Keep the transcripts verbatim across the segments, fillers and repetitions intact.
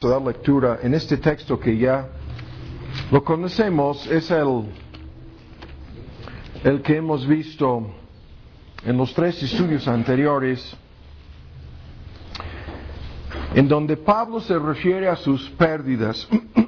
dar lectura en este texto que ya lo conocemos, es el, el que hemos visto en los tres estudios anteriores, en donde Pablo se refiere a sus pérdidas.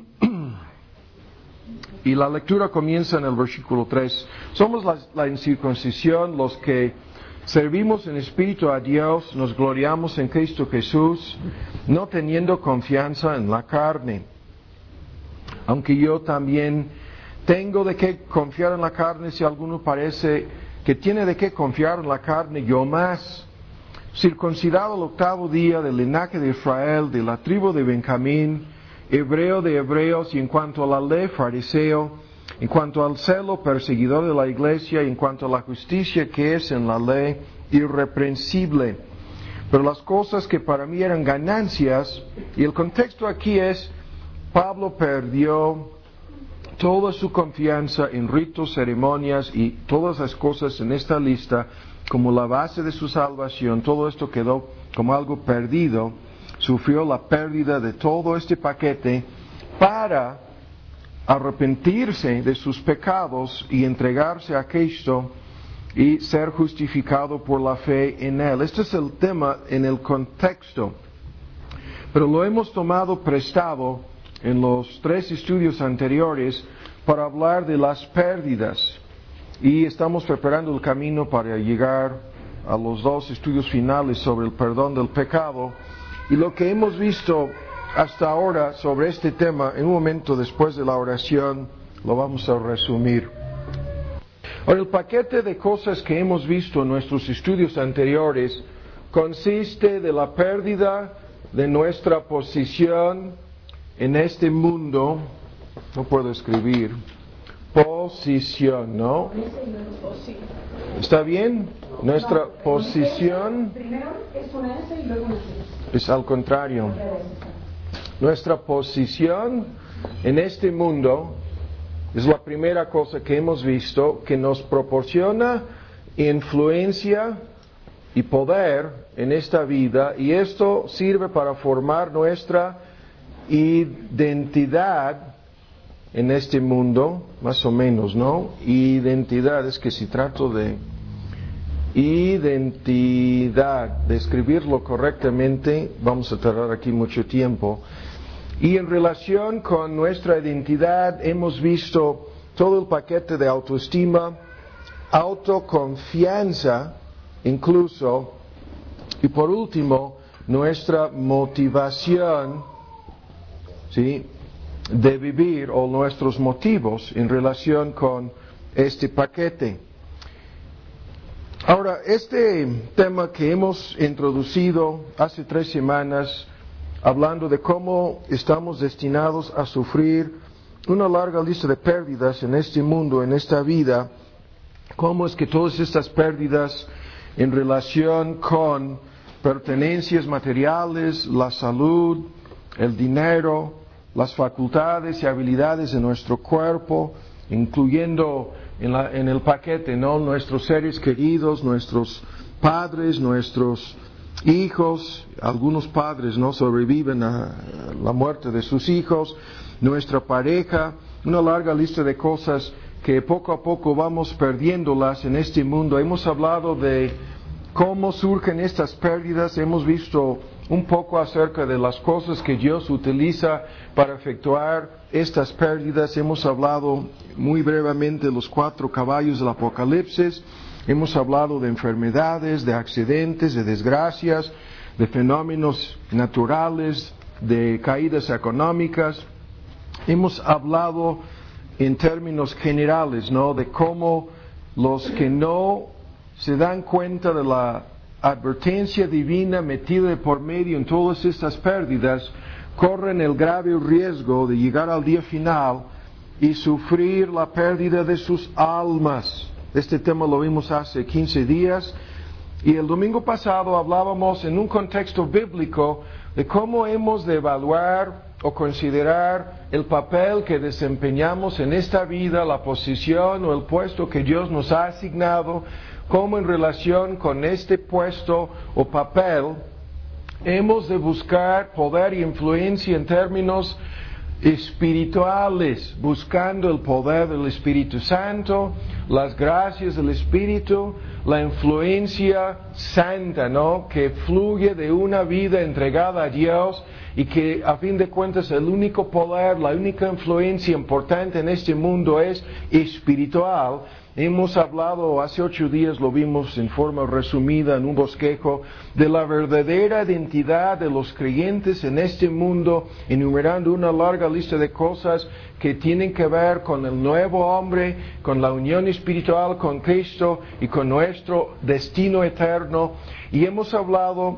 Y la lectura comienza en el versículo tres. Somos la, la incircuncisión, los que servimos en espíritu a Dios, nos gloriamos en Cristo Jesús, no teniendo confianza en la carne. Aunque yo también tengo de qué confiar en la carne, si alguno parece que tiene de qué confiar en la carne, yo más. Circuncidado el octavo día del linaje de Israel, de la tribu de Benjamín, hebreo de hebreos, y en cuanto a la ley, fariseo, en cuanto al celo, perseguidor de la iglesia, y en cuanto a la justicia que es en la ley, irreprensible. Pero las cosas que para mí eran ganancias, y el contexto aquí es, Pablo perdió toda su confianza en ritos, ceremonias y todas las cosas en esta lista, como la base de su salvación. Todo esto quedó como algo perdido. Sufrió la pérdida de todo este paquete para arrepentirse de sus pecados y entregarse a Cristo y ser justificado por la fe en Él. Este es el tema en el contexto, pero lo hemos tomado prestado en los tres estudios anteriores para hablar de las pérdidas, y estamos preparando el camino para llegar a los dos estudios finales sobre el perdón del pecado. Y lo que hemos visto hasta ahora sobre este tema, en un momento después de la oración, lo vamos a resumir. Ahora, el paquete de cosas que hemos visto en nuestros estudios anteriores consiste de la pérdida de nuestra posición en este mundo. No puedo escribir. Posición, ¿no? ¿Está bien? Nuestra posición es al contrario. Nuestra posición en este mundo es la primera cosa que hemos visto, que nos proporciona influencia y poder en esta vida, y esto sirve para formar nuestra identidad en este mundo, más o menos, ¿no? Identidad, es que si trato de identidad, de escribirlo correctamente, vamos a tardar aquí mucho tiempo. Y en relación con nuestra identidad hemos visto todo el paquete de autoestima, autoconfianza incluso, y por último nuestra motivación, ¿sí?, de vivir, o nuestros motivos en relación con este paquete. Ahora, este tema que hemos introducido hace tres semanas, hablando de cómo estamos destinados a sufrir una larga lista de pérdidas en este mundo, en esta vida, cómo es que todas estas pérdidas en relación con pertenencias materiales, la salud, el dinero, las facultades y habilidades de nuestro cuerpo, incluyendo en, la, en el paquete, ¿no?, nuestros seres queridos, nuestros padres, nuestros hijos. Algunos padres no sobreviven a la muerte de sus hijos, nuestra pareja, una larga lista de cosas que poco a poco vamos perdiéndolas en este mundo. Hemos hablado de cómo surgen estas pérdidas, hemos visto un poco acerca de las cosas que Dios utiliza para efectuar estas pérdidas. Hemos hablado muy brevemente de los cuatro caballos del Apocalipsis. Hemos hablado de enfermedades, de accidentes, de desgracias, de fenómenos naturales, de caídas económicas. Hemos hablado en términos generales, ¿no?, de cómo los que no se dan cuenta de la advertencia divina metida de por medio en todas estas pérdidas, corren el grave riesgo de llegar al día final y sufrir la pérdida de sus almas. Este tema lo vimos hace quince días, y el domingo pasado hablábamos en un contexto bíblico de cómo hemos de evaluar o considerar el papel que desempeñamos en esta vida, la posición o el puesto que Dios nos ha asignado, cómo en relación con este puesto o papel hemos de buscar poder y influencia en términos espirituales, buscando el poder del Espíritu Santo, las gracias del Espíritu, la influencia santa, ¿no? Que fluye de una vida entregada a Dios y que a fin de cuentas el único poder, la única influencia importante en este mundo es espiritual. Hemos hablado, hace ocho días lo vimos en forma resumida en un bosquejo, de la verdadera identidad de los creyentes en este mundo, enumerando una larga lista de cosas que tienen que ver con el nuevo hombre, con la unión espiritual con Cristo y con nuestro destino eterno. Y hemos hablado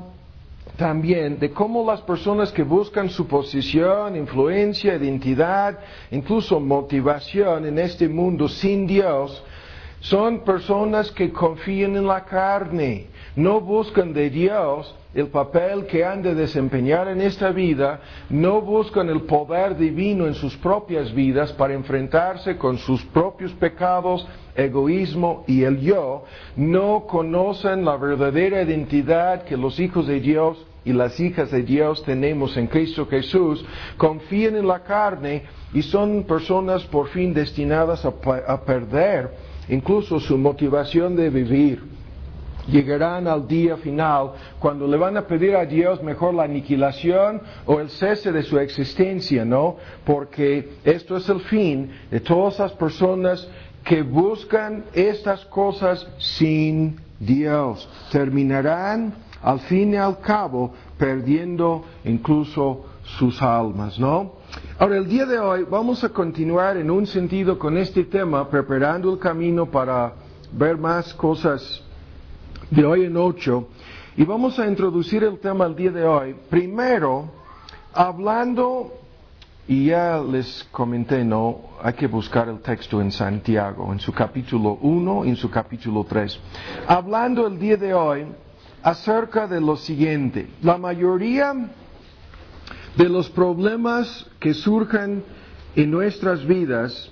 también de cómo las personas que buscan su posición, influencia, identidad, incluso motivación en este mundo sin Dios, son personas que confían en la carne, no buscan de Dios el papel que han de desempeñar en esta vida, no buscan el poder divino en sus propias vidas para enfrentarse con sus propios pecados, egoísmo y el yo, no conocen la verdadera identidad que los hijos de Dios y las hijas de Dios tenemos en Cristo Jesús, confían en la carne y son personas por fin destinadas a, a perder incluso su motivación de vivir. Llegarán al día final cuando le van a pedir a Dios mejor la aniquilación o el cese de su existencia, ¿no? Porque esto es el fin de todas las personas que buscan estas cosas sin Dios. Terminarán al fin y al cabo perdiendo incluso sus almas, ¿no? Ahora, el día de hoy vamos a continuar en un sentido con este tema, preparando el camino para ver más cosas de hoy en ocho. Y vamos a introducir el tema el día de hoy. Primero, hablando, y ya les comenté, ¿no? Hay que buscar el texto en Santiago, en su capítulo uno y en su capítulo tres. Hablando el día de hoy acerca de lo siguiente. La mayoría de los problemas que surjan en nuestras vidas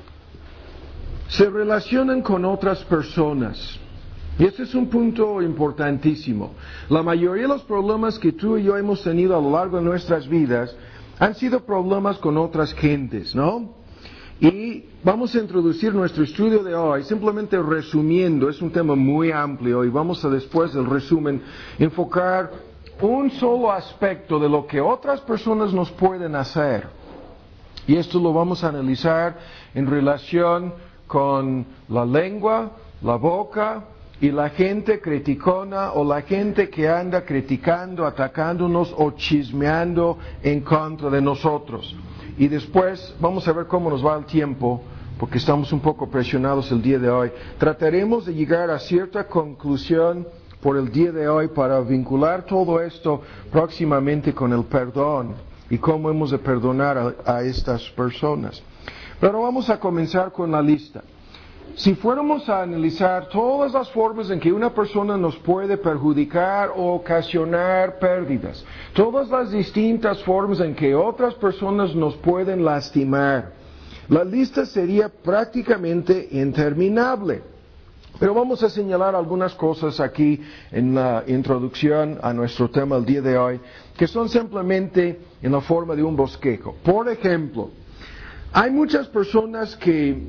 se relacionan con otras personas. Y este es un punto importantísimo. La mayoría de los problemas que tú y yo hemos tenido a lo largo de nuestras vidas han sido problemas con otras gentes, ¿no? Y vamos a introducir nuestro estudio de hoy, simplemente resumiendo, es un tema muy amplio y vamos a después del resumen enfocar un solo aspecto de lo que otras personas nos pueden hacer. Y esto lo vamos a analizar en relación con la lengua, la boca y la gente criticona o la gente que anda criticando, atacándonos o chismeando en contra de nosotros. Y después vamos a ver cómo nos va el tiempo, porque estamos un poco presionados el día de hoy. Trataremos de llegar a cierta conclusión por el día de hoy para vincular todo esto próximamente con el perdón y cómo hemos de perdonar a, a estas personas. Pero vamos a comenzar con la lista. Si fuéramos a analizar todas las formas en que una persona nos puede perjudicar o ocasionar pérdidas, todas las distintas formas en que otras personas nos pueden lastimar, la lista sería prácticamente interminable. Pero vamos a señalar algunas cosas aquí en la introducción a nuestro tema el día de hoy, que son simplemente en la forma de un bosquejo. Por ejemplo, hay muchas personas que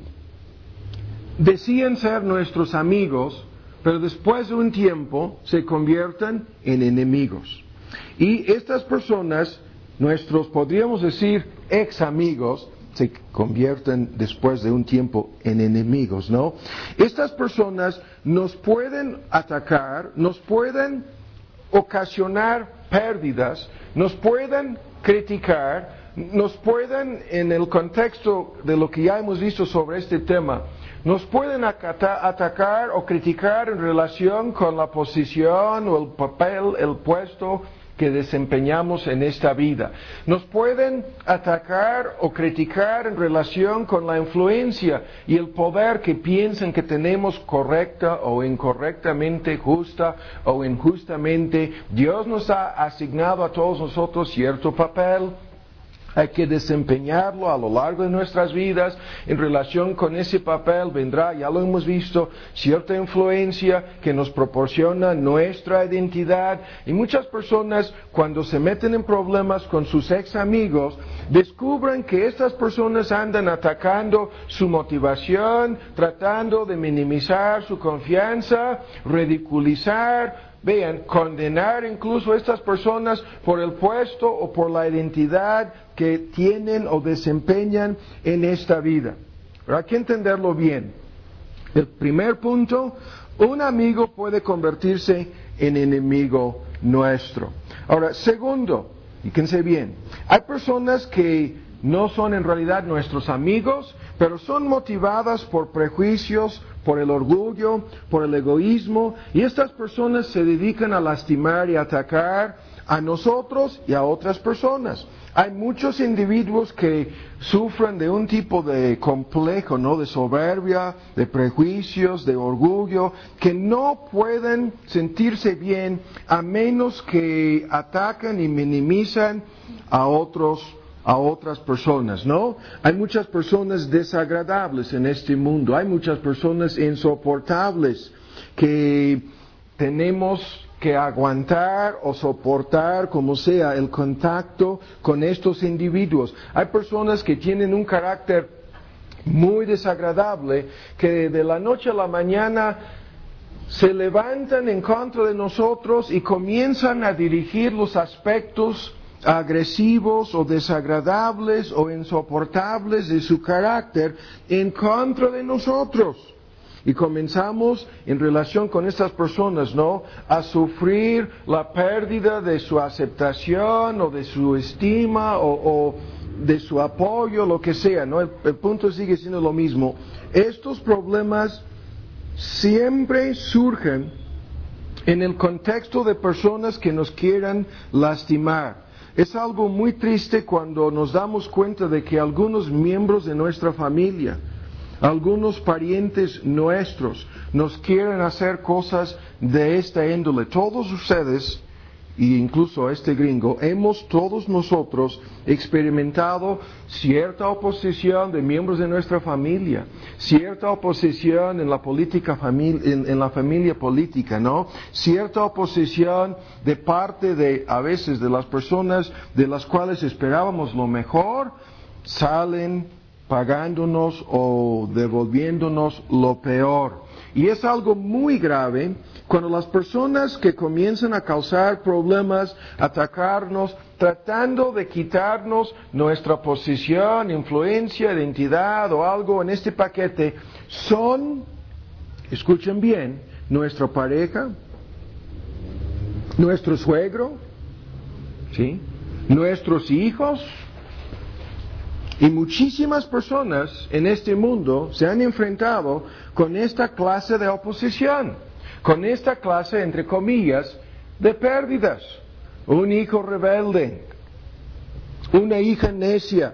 decían ser nuestros amigos, pero después de un tiempo se convierten en enemigos. Y estas personas, nuestros, podríamos decir, ex amigos, se convierten después de un tiempo en enemigos, ¿no? Estas personas nos pueden atacar, nos pueden ocasionar pérdidas, nos pueden criticar, nos pueden, en el contexto de lo que ya hemos visto sobre este tema, nos pueden acata- atacar o criticar en relación con la posición o el papel, el puesto que desempeñamos en esta vida. Nos pueden atacar o criticar en relación con la influencia y el poder que piensan que tenemos correcta o incorrectamente, justa o injustamente. Dios nos ha asignado a todos nosotros cierto papel. hay que desempeñarlo a lo largo de nuestras vidas. En relación con ese papel vendrá, ya lo hemos visto, cierta influencia que nos proporciona nuestra identidad. Y muchas personas, cuando se meten en problemas con sus ex amigos, descubren que estas personas andan atacando su motivación, tratando de minimizar su confianza, ridiculizar, vean, condenar incluso a estas personas por el puesto o por la identidad que tienen o desempeñan en esta vida. Pero hay que entenderlo bien. El primer punto, un amigo puede convertirse en enemigo nuestro. Ahora, segundo, fíjense bien, hay personas que no son en realidad nuestros amigos, pero son motivadas por prejuicios, por el orgullo, por el egoísmo, y estas personas se dedican a lastimar y atacar a nosotros y a otras personas. Hay muchos individuos que sufren de un tipo de complejo, ¿no? De soberbia, de prejuicios, de orgullo, que no pueden sentirse bien a menos que atacan y minimizan a otros a otras personas, ¿no? Hay muchas personas desagradables en este mundo, hay muchas personas insoportables que tenemos que aguantar o soportar, como sea, el contacto con estos individuos. Hay personas que tienen un carácter muy desagradable, que de la noche a la mañana se levantan en contra de nosotros y comienzan a dirigir los aspectos agresivos o desagradables o insoportables de su carácter en contra de nosotros. Y comenzamos en relación con estas personas, ¿no?, a sufrir la pérdida de su aceptación o de su estima o, o de su apoyo, lo que sea, ¿no? El, el punto sigue siendo lo mismo. Estos problemas siempre surgen en el contexto de personas que nos quieran lastimar. Es algo muy triste cuando nos damos cuenta de que algunos miembros de nuestra familia, algunos parientes nuestros, nos quieren hacer cosas de esta índole. Todos ustedes, e incluso este gringo, hemos todos nosotros experimentado cierta oposición de miembros de nuestra familia, cierta oposición en la política famili- en, en la familia política, ¿no? Cierta oposición de parte de, a veces, de las personas de las cuales esperábamos lo mejor, salen pagándonos o devolviéndonos lo peor. Y es algo muy grave cuando las personas que comienzan a causar problemas, atacarnos, tratando de quitarnos nuestra posición, influencia, identidad o algo en este paquete, son, escuchen bien, nuestra pareja, nuestro suegro, ¿sí?, nuestros hijos. Y muchísimas personas en este mundo se han enfrentado con esta clase de oposición, con esta clase, entre comillas, de pérdidas. Un hijo rebelde, una hija necia,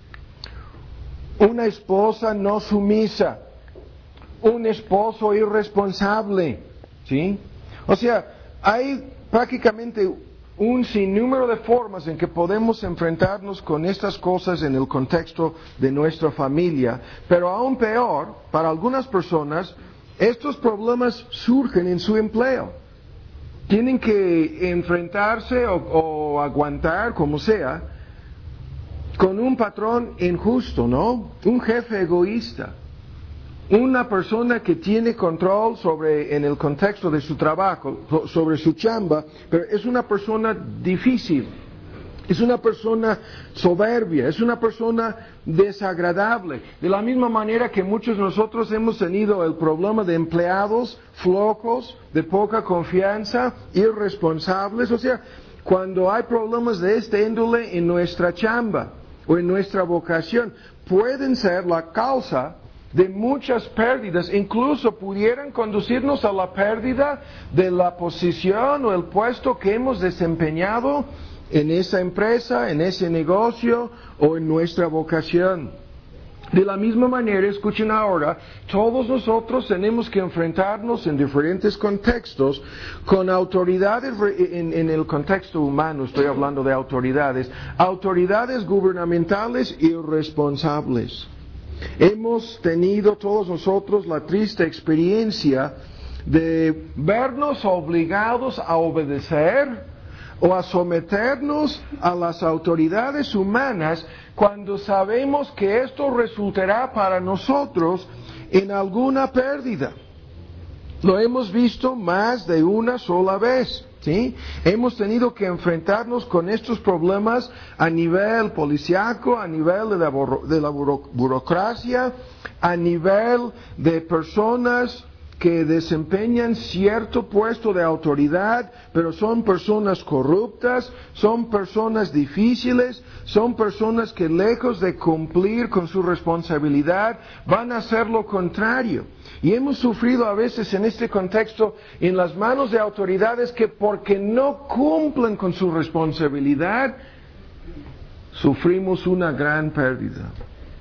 una esposa no sumisa, un esposo irresponsable, ¿sí? O sea, hay prácticamente un sinnúmero de formas en que podemos enfrentarnos con estas cosas en el contexto de nuestra familia, pero aún peor, para algunas personas, estos problemas surgen en su empleo. Tienen que enfrentarse o, o aguantar, como sea, con un patrón injusto, ¿no? Un jefe egoísta. Una persona que tiene control sobre, en el contexto de su trabajo, sobre su chamba, pero es una persona difícil, es una persona soberbia, es una persona desagradable. De la misma manera que muchos de nosotros hemos tenido el problema de empleados flojos, de poca confianza, irresponsables. O sea, cuando hay problemas de esta índole en nuestra chamba o en nuestra vocación, pueden ser la causa de muchas pérdidas, incluso pudieran conducirnos a la pérdida de la posición o el puesto que hemos desempeñado en esa empresa, en ese negocio o en nuestra vocación. De la misma manera, escuchen ahora, todos nosotros tenemos que enfrentarnos en diferentes contextos con autoridades, en, en el contexto humano estoy hablando de autoridades, autoridades gubernamentales irresponsables. Hemos tenido todos nosotros la triste experiencia de vernos obligados a obedecer o a someternos a las autoridades humanas cuando sabemos que esto resultará para nosotros en alguna pérdida. Lo hemos visto más de una sola vez, ¿sí? Hemos tenido que enfrentarnos con estos problemas a nivel policiaco, a nivel de la, buro- de la buro- burocracia, a nivel de personas que desempeñan cierto puesto de autoridad, pero son personas corruptas, son personas difíciles, son personas que lejos de cumplir con su responsabilidad, van a hacer lo contrario. Y hemos sufrido a veces en este contexto en las manos de autoridades que porque no cumplen con su responsabilidad, sufrimos una gran pérdida.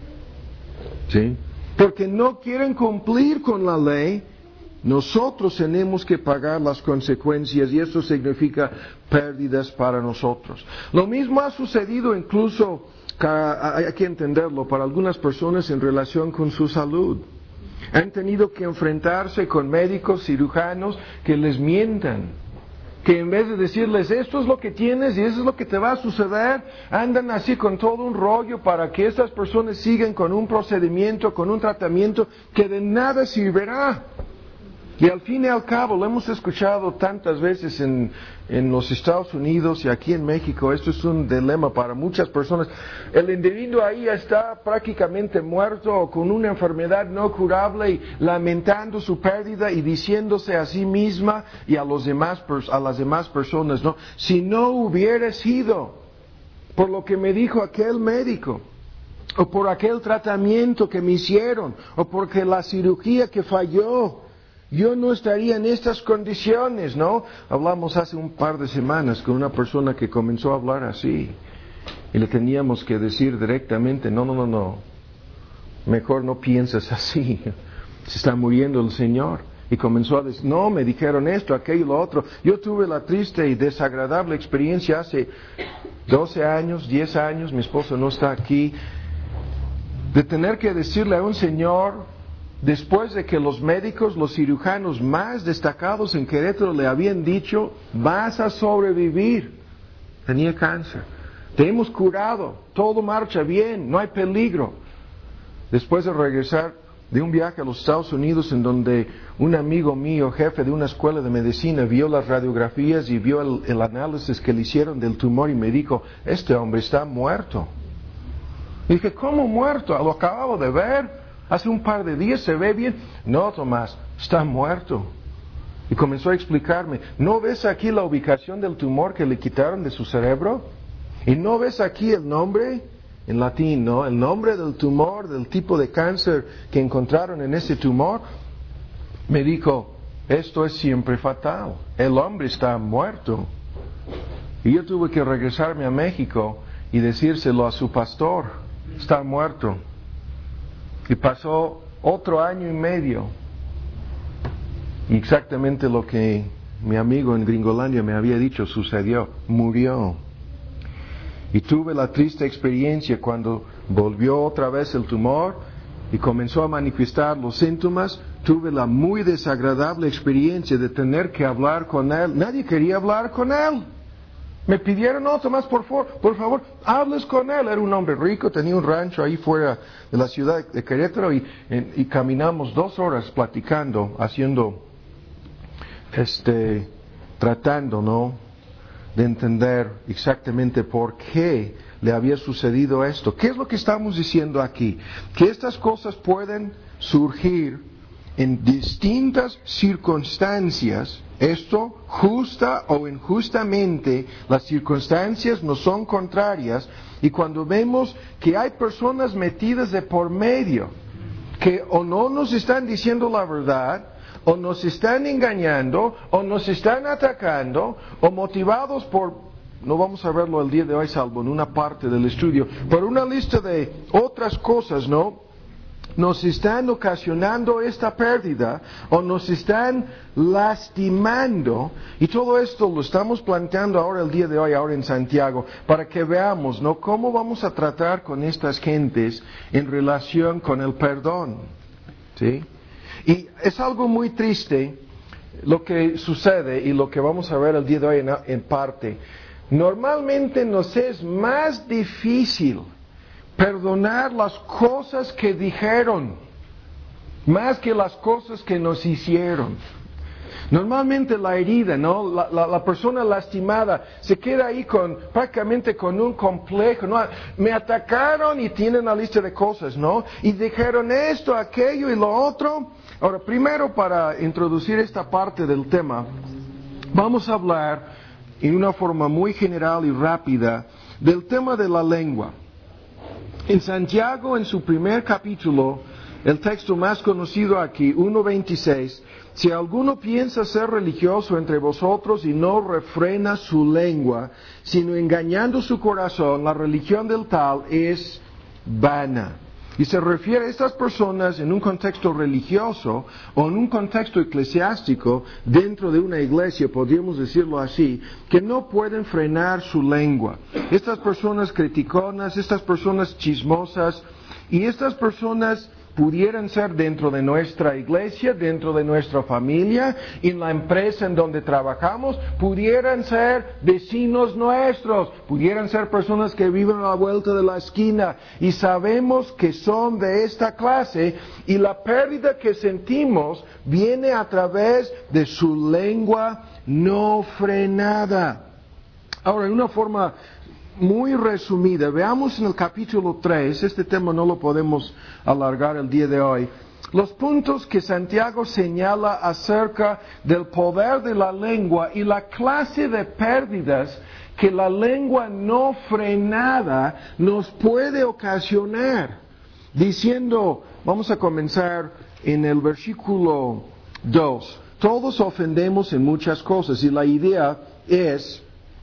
¿Sí? Porque no quieren cumplir con la ley, nosotros tenemos que pagar las consecuencias y eso significa pérdidas para nosotros. Lo mismo ha sucedido incluso, hay que entenderlo, para algunas personas en relación con su salud. Han tenido que enfrentarse con médicos, cirujanos que les mientan, que en vez de decirles esto es lo que tienes y eso es lo que te va a suceder, andan así con todo un rollo para que estas personas sigan con un procedimiento, con un tratamiento que de nada servirá. Y al fin y al cabo, lo hemos escuchado tantas veces en, en los Estados Unidos y aquí en México, esto es un dilema para muchas personas. El individuo ahí está prácticamente muerto o con una enfermedad no curable y lamentando su pérdida y diciéndose a sí misma y a, los demás, a las demás personas, ¿no? Si no hubiera sido por lo que me dijo aquel médico, o por aquel tratamiento que me hicieron, o porque la cirugía que falló, yo no estaría en estas condiciones, ¿no? Hablamos hace un par de semanas con una persona que comenzó a hablar así. Y le teníamos que decir directamente, no, no, no, no. Mejor no pienses así. Se está muriendo el Señor. Y comenzó a decir, no, me dijeron esto, aquello, lo otro. Yo tuve la triste y desagradable experiencia hace doce años, diez años, mi esposo no está aquí, de tener que decirle a un señor, después de que los médicos, los cirujanos más destacados en Querétaro le habían dicho, vas a sobrevivir. Tenía cáncer. Te hemos curado, todo marcha bien, no hay peligro. Después de regresar de un viaje a los Estados Unidos en donde un amigo mío, jefe de una escuela de medicina, vio las radiografías y vio el, el análisis que le hicieron del tumor y me dijo, este hombre está muerto. Y dije, ¿cómo muerto? Lo acabo de ver. Hace un par de días se ve bien. No, Tomás, está muerto. Y comenzó a explicarme, ¿no ves aquí la ubicación del tumor que le quitaron de su cerebro? ¿Y no ves aquí el nombre? En latín, ¿no? El nombre del tumor, del tipo de cáncer que encontraron en ese tumor. Me dijo, esto es siempre fatal. El hombre está muerto. Y yo tuve que regresarme a México y decírselo a su pastor. Está muerto. Y pasó otro año y medio. Y exactamente lo que mi amigo en Gringolandia me había dicho sucedió. Murió. Y tuve la triste experiencia cuando volvió otra vez el tumor y comenzó a manifestar los síntomas. Tuve la muy desagradable experiencia de tener que hablar con él. Nadie quería hablar con él. Me pidieron, no, Tomás, por favor, por favor, hables con él. Era un hombre rico, tenía un rancho ahí fuera de la ciudad de Querétaro y, y caminamos dos horas platicando, haciendo, este, tratando, ¿no?, de entender exactamente por qué le había sucedido esto. ¿Qué es lo que estamos diciendo aquí? Que estas cosas pueden surgir en distintas circunstancias. Esto, justa o injustamente, las circunstancias no son contrarias, y cuando vemos que hay personas metidas de por medio, que o no nos están diciendo la verdad, o nos están engañando, o nos están atacando, o motivados por, no vamos a verlo el día de hoy salvo en una parte del estudio, por una lista de otras cosas, ¿no?, nos están ocasionando esta pérdida o nos están lastimando, y todo esto lo estamos planteando ahora el día de hoy, ahora en Santiago, para que veamos, ¿no?, cómo vamos a tratar con estas gentes en relación con el perdón, ¿sí? Y es algo muy triste lo que sucede y lo que vamos a ver el día de hoy en, en parte. Normalmente nos es más difícil perdonar las cosas que dijeron, más que las cosas que nos hicieron. Normalmente la herida, ¿no? La, la, la persona lastimada se queda ahí con, prácticamente con un complejo, ¿no? Me atacaron y tienen una lista de cosas, ¿no? Y dijeron esto, aquello y lo otro. Ahora, primero, para introducir esta parte del tema, vamos a hablar en una forma muy general y rápida del tema de la lengua. En Santiago, en su primer capítulo, el texto más conocido aquí, uno veintiséis, si alguno piensa ser religioso entre vosotros y no refrena su lengua, sino engañando su corazón, la religión del tal es vana. Y se refiere a estas personas en un contexto religioso o en un contexto eclesiástico dentro de una iglesia, podríamos decirlo así, que no pueden frenar su lengua. Estas personas criticonas, estas personas chismosas y estas personas pudieran ser dentro de nuestra iglesia, dentro de nuestra familia, en la empresa en donde trabajamos, pudieran ser vecinos nuestros, pudieran ser personas que viven a la vuelta de la esquina y sabemos que son de esta clase y la pérdida que sentimos viene a través de su lengua no frenada. Ahora, en una forma muy resumida, veamos en el capítulo tres, este tema no lo podemos alargar el día de hoy, los puntos que Santiago señala acerca del poder de la lengua y la clase de pérdidas que la lengua no frenada nos puede ocasionar. Diciendo, vamos a comenzar en el versículo dos, todos ofendemos en muchas cosas y la idea es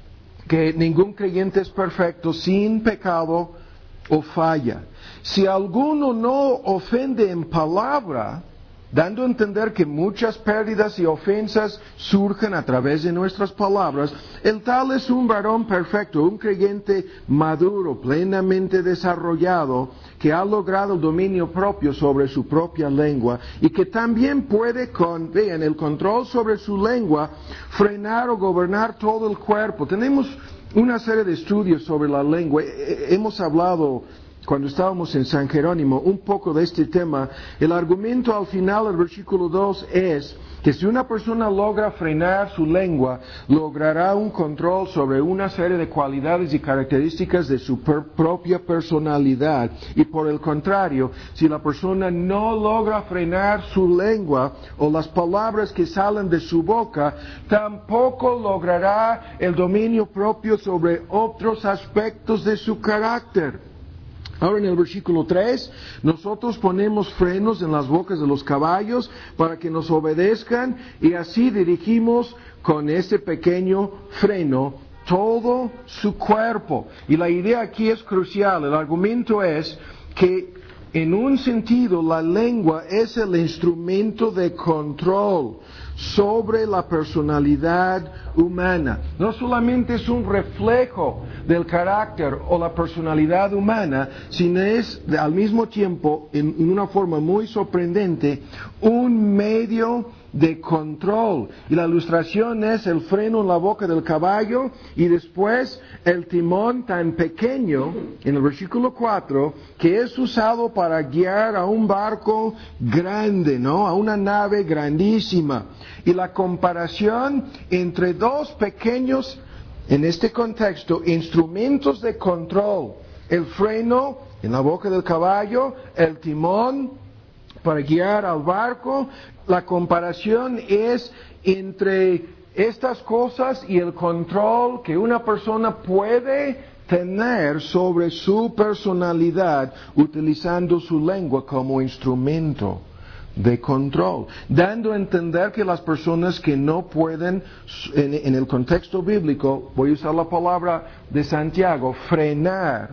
que ningún creyente es perfecto, sin pecado o falla. Si alguno no ofende en palabra, dando a entender que muchas pérdidas y ofensas surgen a través de nuestras palabras, el tal es un varón perfecto, un creyente maduro, plenamente desarrollado, que ha logrado el dominio propio sobre su propia lengua y que también puede, con, vean, el control sobre su lengua, frenar o gobernar todo el cuerpo. Tenemos una serie de estudios sobre la lengua. Hemos hablado, cuando estábamos en San Jerónimo, un poco de este tema. El argumento al final del versículo dos es que si una persona logra frenar su lengua, logrará un control sobre una serie de cualidades y características de su per- propia personalidad. Y por el contrario, si la persona no logra frenar su lengua o las palabras que salen de su boca, tampoco logrará el dominio propio sobre otros aspectos de su carácter. Ahora en el versículo tres, nosotros ponemos frenos en las bocas de los caballos para que nos obedezcan y así dirigimos con ese pequeño freno todo su cuerpo. Y la idea aquí es crucial, el argumento es que en un sentido la lengua es el instrumento de control sobre la personalidad humana. No solamente es un reflejo del carácter o la personalidad humana, sino es al mismo tiempo, en, en una forma muy sorprendente, un medio de control. Y la ilustración es el freno en la boca del caballo y después el timón tan pequeño, en el versículo cuatro, que es usado para guiar a un barco grande, ¿no? A una nave grandísima. Y la comparación entre dos pequeños, en este contexto, instrumentos de control. El freno en la boca del caballo, el timón para guiar al barco. La comparación es entre estas cosas y el control que una persona puede tener sobre su personalidad utilizando su lengua como instrumento de control, dando a entender que las personas que no pueden, en, en el contexto bíblico, voy a usar la palabra de Santiago, frenar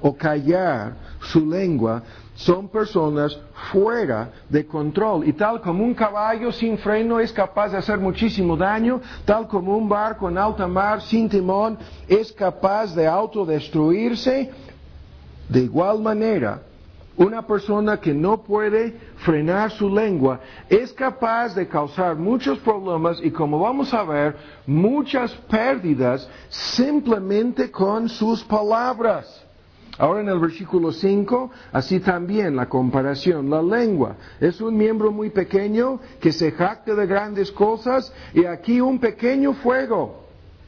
o callar su lengua son personas fuera de control. Y tal como un caballo sin freno es capaz de hacer muchísimo daño, tal como un barco en alta mar sin timón es capaz de autodestruirse, de igual manera, una persona que no puede frenar su lengua es capaz de causar muchos problemas y, como vamos a ver, muchas pérdidas simplemente con sus palabras. Ahora en el versículo cinco, así también la comparación, la lengua es un miembro muy pequeño que se jacta de grandes cosas y aquí un pequeño fuego.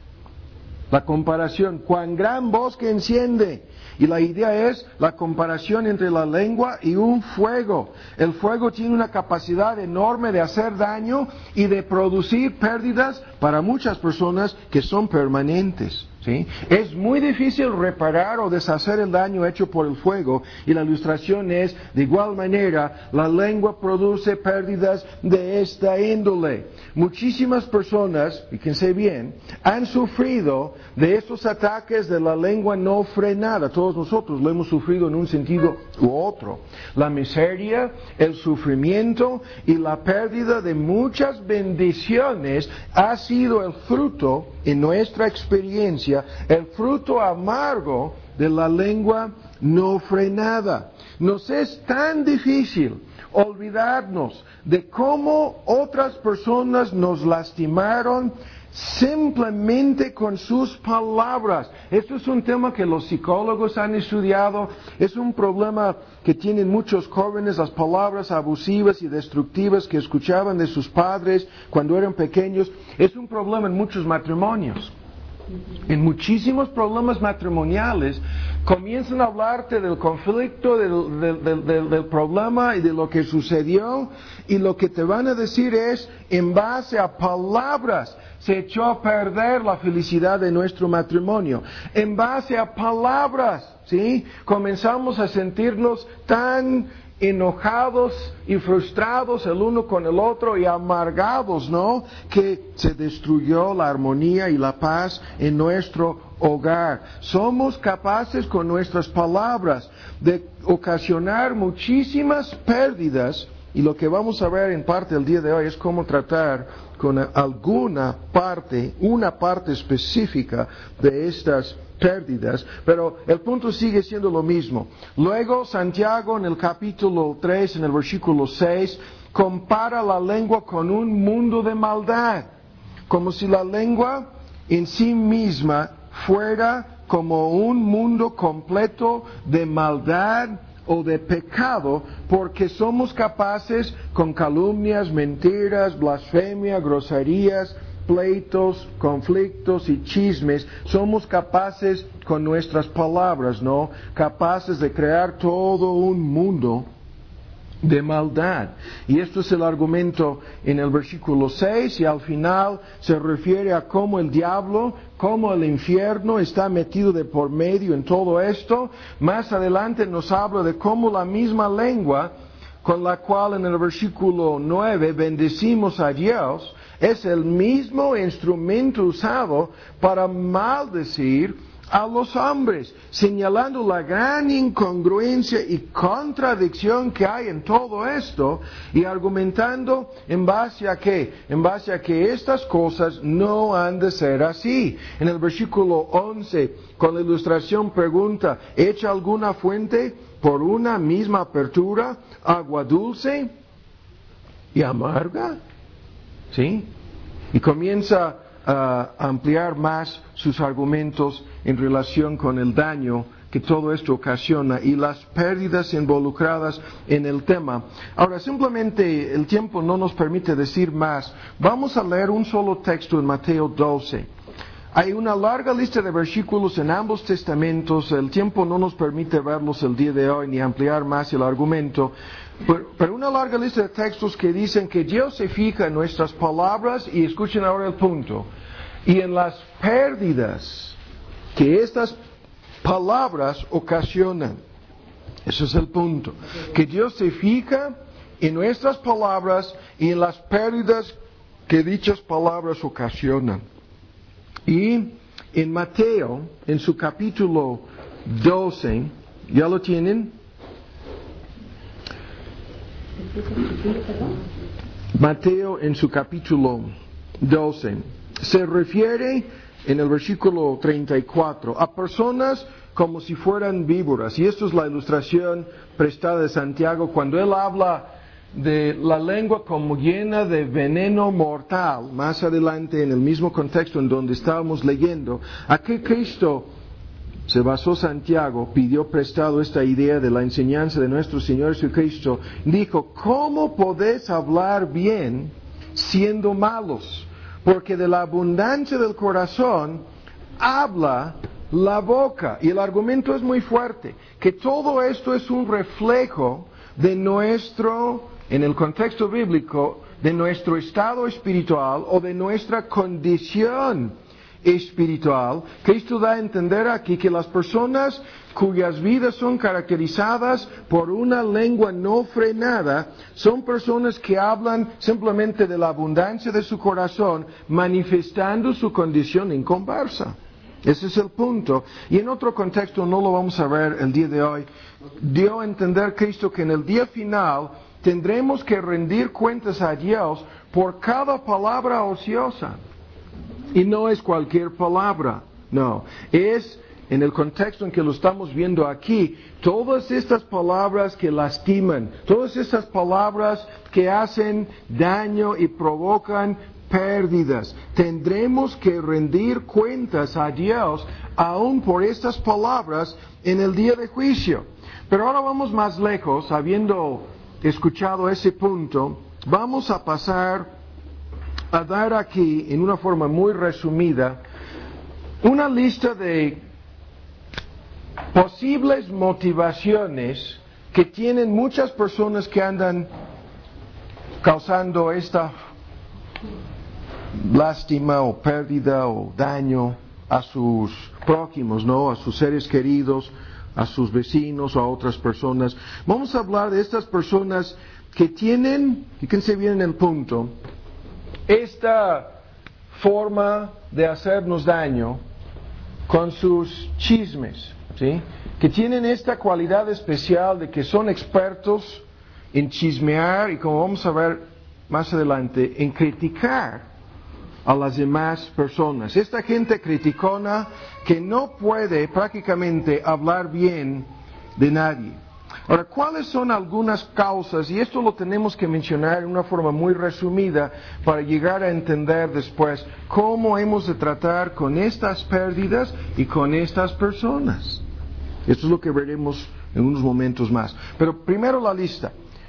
La comparación, cuán gran bosque enciende. Y la idea es la comparación entre la lengua y un fuego. El fuego tiene una capacidad enorme de hacer daño y de producir pérdidas para muchas personas que son permanentes. ¿Sí? Es muy difícil reparar o deshacer el daño hecho por el fuego, y la ilustración es, de igual manera, la lengua produce pérdidas de esta índole. Muchísimas personas, fíjense bien, han sufrido de estos ataques de la lengua no frenada. Todos nosotros lo hemos sufrido en un sentido u otro. La miseria, el sufrimiento y la pérdida de muchas bendiciones ha sido el fruto, en nuestra experiencia, el fruto amargo de la lengua no frenada. Nos es tan difícil olvidarnos de cómo otras personas nos lastimaron simplemente con sus palabras. Esto es un tema que los psicólogos han estudiado, es un problema que tienen muchos jóvenes, las palabras abusivas y destructivas que escuchaban de sus padres cuando eran pequeños. Es un problema en muchos matrimonios. En muchísimos problemas matrimoniales comienzan a hablarte del conflicto, del, del, del, del, del problema y de lo que sucedió, y lo que te van a decir es, en base a palabras, se echó a perder la felicidad de nuestro matrimonio. En base a palabras, ¿sí? Comenzamos a sentirnos tan enojados y frustrados el uno con el otro y amargados, ¿no? Que se destruyó la armonía y la paz en nuestro hogar. Somos capaces con nuestras palabras de ocasionar muchísimas pérdidas, y lo que vamos a ver en parte el día de hoy es cómo tratar con alguna parte, una parte específica de estas pérdidas, pero el punto sigue siendo lo mismo. Luego Santiago en el capítulo tres, en el versículo seis, compara la lengua con un mundo de maldad, como si la lengua en sí misma fuera como un mundo completo de maldad o de pecado, porque somos capaces con calumnias, mentiras, blasfemia, groserías, pleitos, conflictos y chismes, somos capaces con nuestras palabras, ¿no? Capaces de crear todo un mundo de maldad. Y esto es el argumento en el versículo seis, y al final se refiere a cómo el diablo, cómo el infierno está metido de por medio en todo esto. Más adelante nos habla de cómo la misma lengua con la cual en el versículo nueve bendecimos a Dios es el mismo instrumento usado para maldecir a los hombres, señalando la gran incongruencia y contradicción que hay en todo esto, y argumentando en base a qué, en base a que estas cosas no han de ser así. En el versículo once, con la ilustración pregunta, ¿echa alguna fuente por una misma apertura agua dulce y amarga? ¿Sí? Y comienza a ampliar más sus argumentos en relación con el daño que todo esto ocasiona y las pérdidas involucradas en el tema. Ahora, simplemente el tiempo no nos permite decir más. Vamos a leer un solo texto en Mateo doce. Hay una larga lista de versículos en ambos testamentos. El tiempo no nos permite verlos el día de hoy ni ampliar más el argumento. Pero, pero una larga lista de textos que dicen que Dios se fija en nuestras palabras, y escuchen ahora el punto, y en las pérdidas que estas palabras ocasionan. Ese es el punto. Que Dios se fija en nuestras palabras y en las pérdidas que dichas palabras ocasionan. Y en Mateo, en su capítulo doce, ¿Ya lo tienen? Mateo en su capítulo doce se refiere en el versículo treinta y cuatro a personas como si fueran víboras, y esto es la ilustración prestada de Santiago cuando él habla de la lengua como llena de veneno mortal, más adelante en el mismo contexto en donde estábamos leyendo. ¿A qué Cristo se basó Santiago? Pidió prestado esta idea de la enseñanza de nuestro Señor Jesucristo. Dijo, ¿cómo podéis hablar bien siendo malos? Porque de la abundancia del corazón habla la boca. Y el argumento es muy fuerte, que todo esto es un reflejo de nuestro, en el contexto bíblico, de nuestro estado espiritual o de nuestra condición espiritual. Cristo da a entender aquí que las personas cuyas vidas son caracterizadas por una lengua no frenada son personas que hablan simplemente de la abundancia de su corazón, manifestando su condición inconversa. Ese es el punto. Y en otro contexto, no lo vamos a ver el día de hoy, dio a entender Cristo que en el día final tendremos que rendir cuentas a Dios por cada palabra ociosa. Y no es cualquier palabra, no. Es, en el contexto en que lo estamos viendo aquí, todas estas palabras que lastiman, todas estas palabras que hacen daño y provocan pérdidas. Tendremos que rendir cuentas a Dios aún por estas palabras en el día de juicio. Pero ahora vamos más lejos, habiendo escuchado ese punto, vamos a pasar a dar aquí, en una forma muy resumida, una lista de posibles motivaciones que tienen muchas personas que andan causando esta lástima o pérdida o daño a sus prójimos, ¿no? A sus seres queridos, a sus vecinos o a otras personas. Vamos a hablar de estas personas que tienen, fíjense bien en el punto, esta forma de hacernos daño con sus chismes, ¿sí? Que tienen esta cualidad especial de que son expertos en chismear y, como vamos a ver más adelante, en criticar a las demás personas. Esta gente criticona que no puede prácticamente hablar bien de nadie. Ahora, ¿cuáles son algunas causas? Y esto lo tenemos que mencionar en una forma muy resumida para llegar a entender después cómo hemos de tratar con estas pérdidas y con estas personas. Esto es lo que veremos en unos momentos más. Pero primero la lista.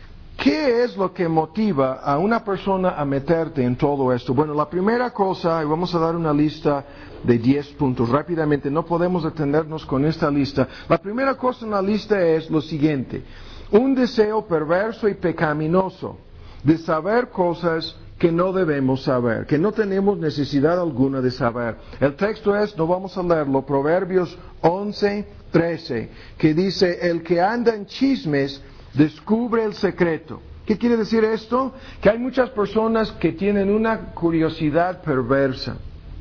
¿Qué es lo que motiva a una persona a meterte en todo esto? Bueno, la primera cosa, y vamos a dar una lista de diez puntos rápidamente, no podemos detenernos con esta lista. La primera cosa en la lista es lo siguiente: un deseo perverso y pecaminoso de saber cosas que no debemos saber, que no tenemos necesidad alguna de saber. El texto es, no vamos a leerlo, Proverbios once, trece, que dice, el que anda en chismes descubre el secreto. ¿Qué quiere decir esto? Que hay muchas personas que tienen una curiosidad perversa,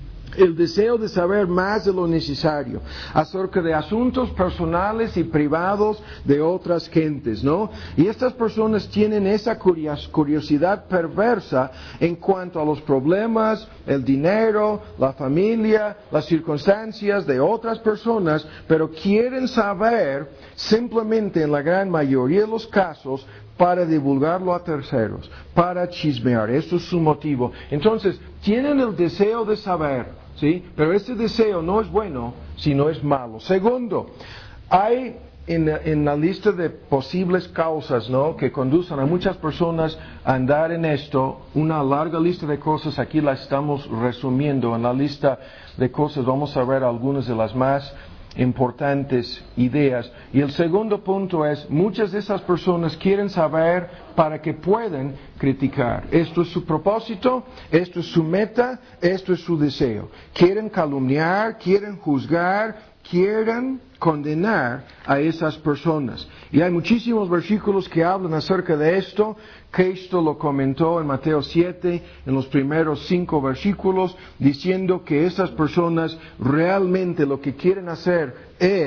el deseo de saber más de lo necesario acerca de asuntos personales y privados de otras gentes, ¿no? Y estas personas tienen esa curiosidad perversa en cuanto a los problemas, el dinero, la familia, las circunstancias de otras personas, pero quieren saber simplemente, en la gran mayoría de los casos, para divulgarlo a terceros, para chismear. Eso es su motivo. Entonces, tienen el deseo de saber, ¿sí? Pero ese deseo no es bueno, sino es malo. Segundo, hay en, en la lista de posibles causas, ¿no?, que conducen a muchas personas a andar en esto, una larga lista de cosas. Aquí la estamos resumiendo. En la lista de cosas vamos a ver algunas de las más importantes ideas. Y el segundo punto es, muchas de esas personas quieren saber para que puedan criticar. Esto es su propósito, esto es su meta, esto es su deseo. Quieren calumniar, quieren juzgar, quieren condenar a esas personas. Y hay muchísimos versículos que hablan acerca de esto. Cristo lo comentó en Mateo siete, en los primeros cinco versículos, diciendo que esas personas realmente lo que quieren hacer es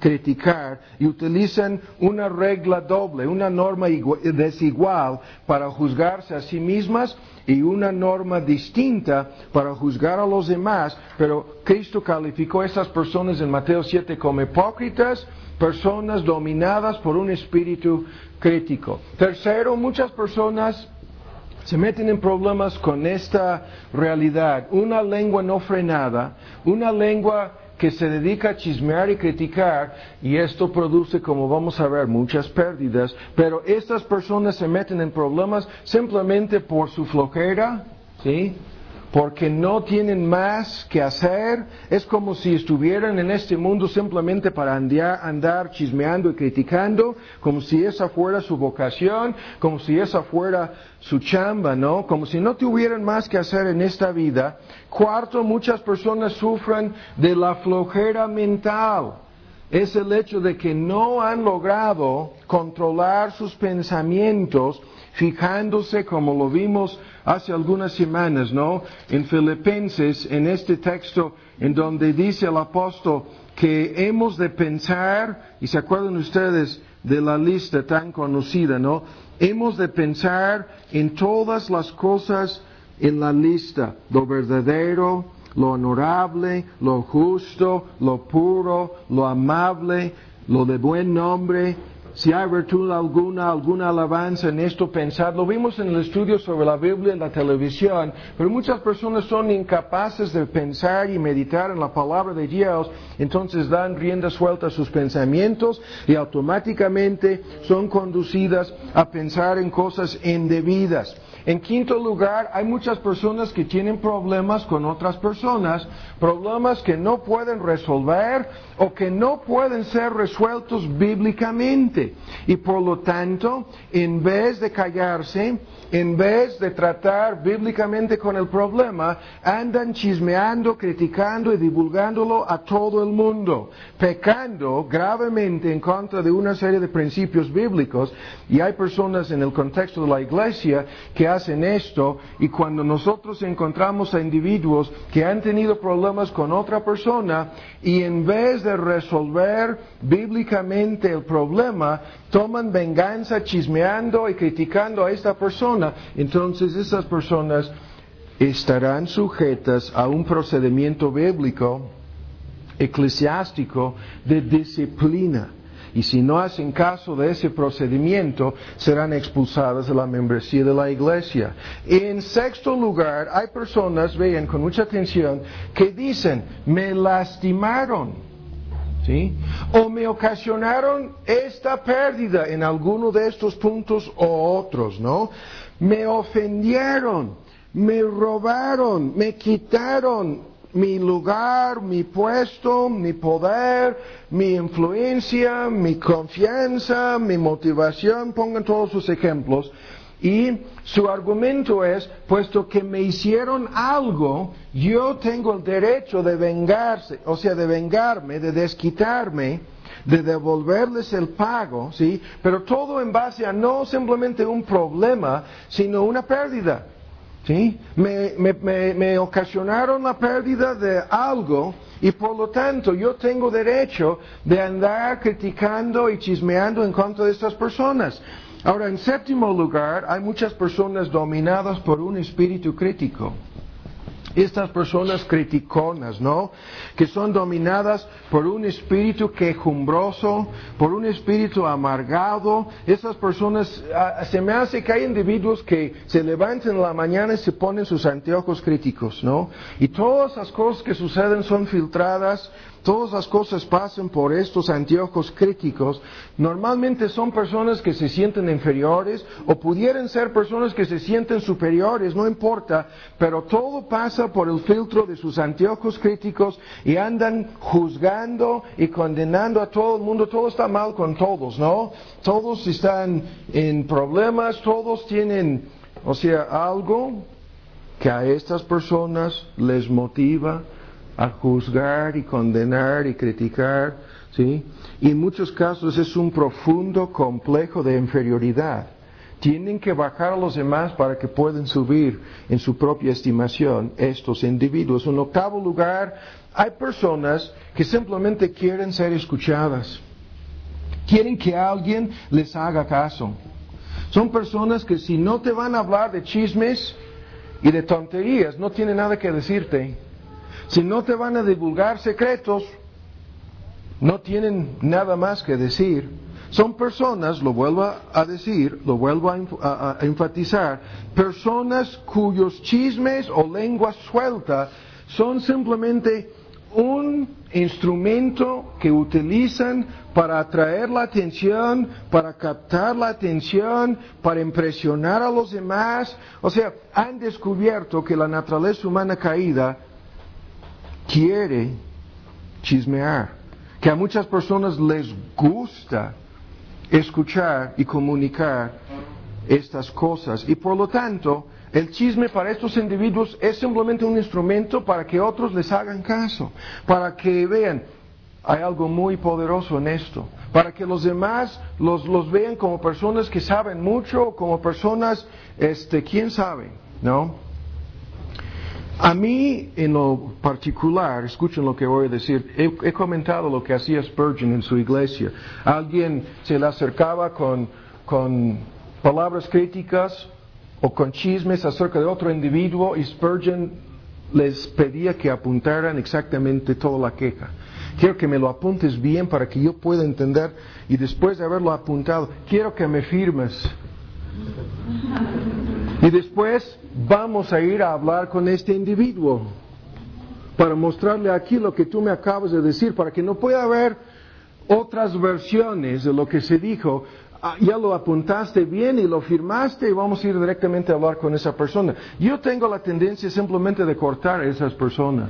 criticar y utilizan una regla doble, una norma desigual para juzgarse a sí mismas y una norma distinta para juzgar a los demás, pero Cristo calificó a esas personas en Mateo siete como hipócritas, personas dominadas por un espíritu crítico. Tercero, muchas personas se meten en problemas con esta realidad, una lengua no frenada, una lengua que se dedica a chismear y criticar, y esto produce, como vamos a ver, muchas pérdidas, pero estas personas se meten en problemas simplemente por su flojera, ¿sí? Porque no tienen más que hacer. Es como si estuvieran en este mundo simplemente para andar, andar chismeando y criticando, como si esa fuera su vocación, como si esa fuera su chamba, ¿no? Como si no tuvieran más que hacer en esta vida. Cuarto, muchas personas sufren de la flojera mental. Es el hecho de que no han logrado controlar sus pensamientos, fijándose, como lo vimos hace algunas semanas, ¿no? En Filipenses, en este texto, en donde dice el apóstol que hemos de pensar, y se acuerdan ustedes de la lista tan conocida, ¿no? Hemos de pensar en todas las cosas en la lista, lo verdadero, lo honorable, lo justo, lo puro, lo amable, lo de buen nombre. Si hay virtud alguna, alguna alabanza en esto, pensad. Lo vimos en el estudio sobre la Biblia en la televisión, pero muchas personas son incapaces de pensar y meditar en la palabra de Dios, entonces dan rienda suelta a sus pensamientos y automáticamente son conducidas a pensar en cosas indebidas. En quinto lugar, hay muchas personas que tienen problemas con otras personas, problemas que no pueden resolver o que no pueden ser resueltos bíblicamente. Y por lo tanto, en vez de callarse, en vez de tratar bíblicamente con el problema, andan chismeando, criticando y divulgándolo a todo el mundo, pecando gravemente en contra de una serie de principios bíblicos. Y hay personas en el contexto de la iglesia que hacen esto, y cuando nosotros encontramos a individuos que han tenido problemas con otra persona, y en vez de resolver bíblicamente el problema, toman venganza chismeando y criticando a esta persona, entonces esas personas estarán sujetas a un procedimiento bíblico, eclesiástico, de disciplina. Y si no hacen caso de ese procedimiento, serán expulsadas de la membresía de la iglesia. En sexto lugar, hay personas, vean con mucha atención, que dicen, me lastimaron, ¿sí? O me ocasionaron esta pérdida en alguno de estos puntos o otros, ¿no? Me ofendieron, me robaron, me quitaron mi lugar, mi puesto, mi poder, mi influencia, mi confianza, mi motivación, pongan todos sus ejemplos. Y su argumento es, puesto que me hicieron algo, yo tengo el derecho de vengarse, o sea, de vengarme, de desquitarme, de devolverles el pago, ¿sí? Pero todo en base a no simplemente un problema, sino una pérdida. ¿Sí? Me, me, me, me ocasionaron la pérdida de algo y por lo tanto yo tengo derecho de andar criticando y chismeando en contra de estas personas. Ahora, en séptimo lugar, hay muchas personas dominadas por un espíritu crítico. Estas personas criticonas, ¿no? Que son dominadas por un espíritu quejumbroso, por un espíritu amargado. Esas personas, uh, se me hace que hay individuos que se levantan en la mañana y se ponen sus anteojos críticos, ¿no? Y todas las cosas que suceden son filtradas. Todas las cosas pasan por estos anteojos críticos. Normalmente son personas que se sienten inferiores o pudieran ser personas que se sienten superiores, no importa, pero todo pasa por el filtro de sus anteojos críticos y andan juzgando y condenando a todo el mundo. Todo está mal con todos, ¿no? Todos están en problemas, todos tienen, o sea, algo que a estas personas les motiva a juzgar y condenar y criticar, ¿sí? Y en muchos casos es un profundo complejo de inferioridad. Tienen que bajar a los demás para que puedan subir en su propia estimación estos individuos. En octavo lugar, hay personas que simplemente quieren ser escuchadas. Quieren que alguien les haga caso. Son personas que si no te van a hablar de chismes y de tonterías, no tienen nada que decirte. Si no te van a divulgar secretos, no tienen nada más que decir. Son personas, lo vuelvo a decir, lo vuelvo a, a, a enfatizar, personas cuyos chismes o lengua suelta son simplemente un instrumento que utilizan para atraer la atención, para captar la atención, para impresionar a los demás. O sea, han descubierto que la naturaleza humana caída quiere chismear, que a muchas personas les gusta escuchar y comunicar estas cosas. Y por lo tanto, el chisme para estos individuos es simplemente un instrumento para que otros les hagan caso, para que vean, hay algo muy poderoso en esto, para que los demás los, los vean como personas que saben mucho, como personas, este, quién sabe, ¿no? A mí, en lo particular, escuchen lo que voy a decir, he, he comentado lo que hacía Spurgeon en su iglesia. Alguien se le acercaba con, con palabras críticas o con chismes acerca de otro individuo y Spurgeon les pedía que apuntaran exactamente toda la queja. Quiero que me lo apuntes bien para que yo pueda entender y después de haberlo apuntado, quiero que me firmes. Y después vamos a ir a hablar con este individuo para mostrarle aquí lo que tú me acabas de decir, para que no pueda haber otras versiones de lo que se dijo. Ah, ya lo apuntaste bien y lo firmaste y vamos a ir directamente a hablar con esa persona. Yo tengo la tendencia simplemente de cortar a esas personas.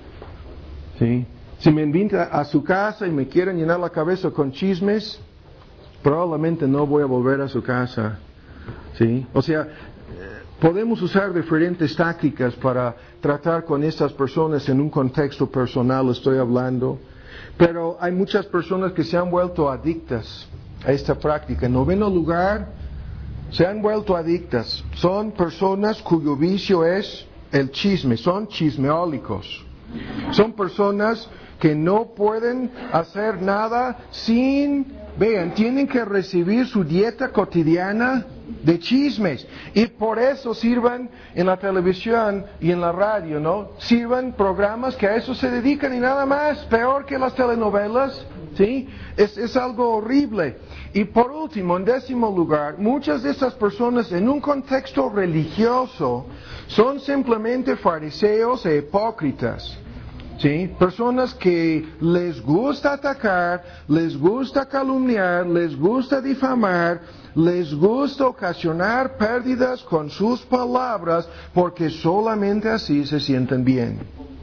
¿Sí? Si me invitan a su casa y me quieren llenar la cabeza con chismes, probablemente no voy a volver a su casa. ¿Sí? O sea, podemos usar diferentes tácticas para tratar con estas personas en un contexto personal, estoy hablando, pero hay muchas personas que se han vuelto adictas a esta práctica. En noveno lugar, se han vuelto adictas. Son personas cuyo vicio es el chisme, son chismeólicos. Son personas que no pueden hacer nada sin, vean, tienen que recibir su dieta cotidiana de chismes. Y por eso sirvan en la televisión y en la radio, ¿no? Sirvan programas que a eso se dedican y nada más, peor que las telenovelas, ¿sí? Es, es algo horrible. Y por último, en décimo lugar, muchas de estas personas en un contexto religioso son simplemente fariseos e hipócritas. ¿Sí? Personas que les gusta atacar, les gusta calumniar, les gusta difamar, les gusta ocasionar pérdidas con sus palabras porque solamente así se sienten bien.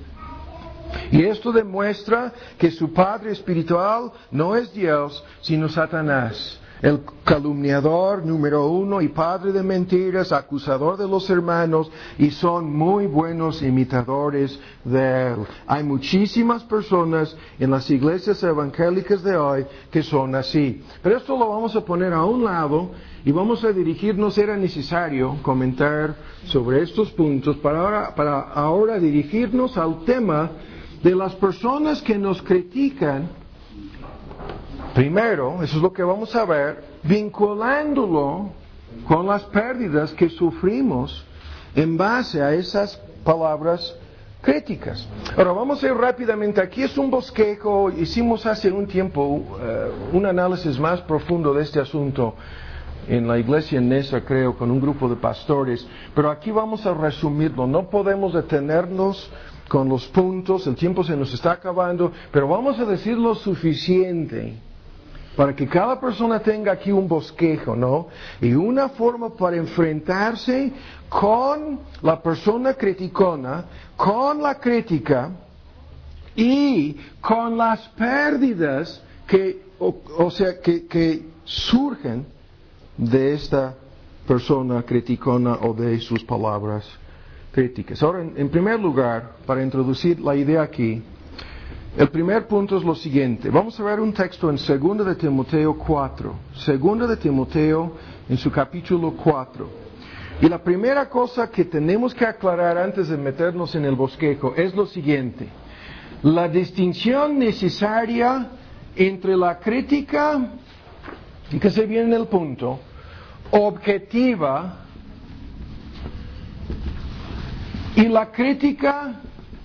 Y esto demuestra que su padre espiritual no es Dios, sino Satanás. El calumniador número uno y padre de mentiras, acusador de los hermanos, y son muy buenos imitadores de él. Hay muchísimas personas en las iglesias evangélicas de hoy que son así. Pero esto lo vamos a poner a un lado y vamos a dirigirnos, era necesario comentar sobre estos puntos para ahora, para ahora dirigirnos al tema de las personas que nos critican. Primero, eso es lo que vamos a ver, vinculándolo con las pérdidas que sufrimos en base a esas palabras críticas. Ahora, vamos a ir rápidamente. Aquí es un bosquejo. Hicimos hace un tiempo uh, un análisis más profundo de este asunto en la iglesia en Nesa, creo, con un grupo de pastores. Pero aquí vamos a resumirlo. No podemos detenernos con los puntos. El tiempo se nos está acabando. Pero vamos a decir lo suficiente para que cada persona tenga aquí un bosquejo, ¿no? Y una forma para enfrentarse con la persona criticona, con la crítica y con las pérdidas que, o, o sea, que, que surgen de esta persona criticona o de sus palabras críticas. Ahora, en, en primer lugar, para introducir la idea aquí, El primer punto es lo siguiente. Vamos a ver un texto en Segunda de Timoteo cuatro. Segunda de Timoteo en su capítulo cuatro. Y la primera cosa que tenemos que aclarar antes de meternos en el bosquejo es lo siguiente. La distinción necesaria entre la crítica, fíjese bien en el punto, objetiva y la crítica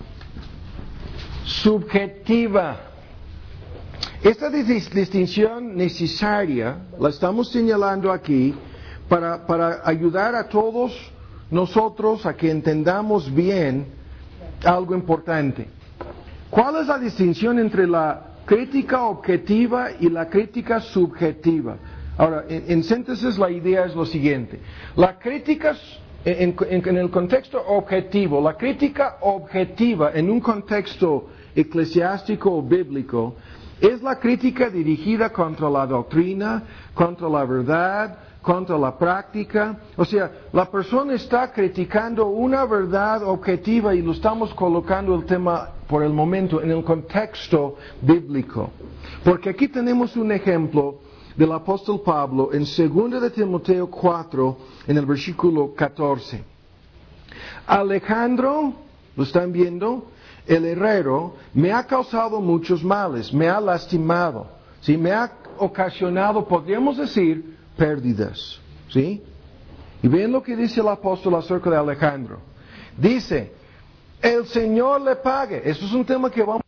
subjetiva. Esta distinción necesaria la estamos señalando aquí para, para ayudar a todos nosotros a que entendamos bien algo importante. ¿Cuál es la distinción entre la crítica objetiva y la crítica subjetiva? Ahora, en, en síntesis la idea es lo siguiente. La crítica En, en, en el contexto objetivo, la crítica objetiva en un contexto eclesiástico o bíblico es la crítica dirigida contra la doctrina, contra la verdad, contra la práctica. O sea, la persona está criticando una verdad objetiva y lo estamos colocando el tema por el momento en el contexto bíblico. Porque aquí tenemos un ejemplo del apóstol Pablo en Segunda de Timoteo cuatro, en el versículo catorce. Alejandro, ¿lo están viendo? El herrero me ha causado muchos males, me ha lastimado, ¿sí? Me ha ocasionado, podríamos decir, pérdidas, ¿sí? Y ven lo que dice el apóstol acerca de Alejandro. Dice, el Señor le pague. Eso es un tema que vamos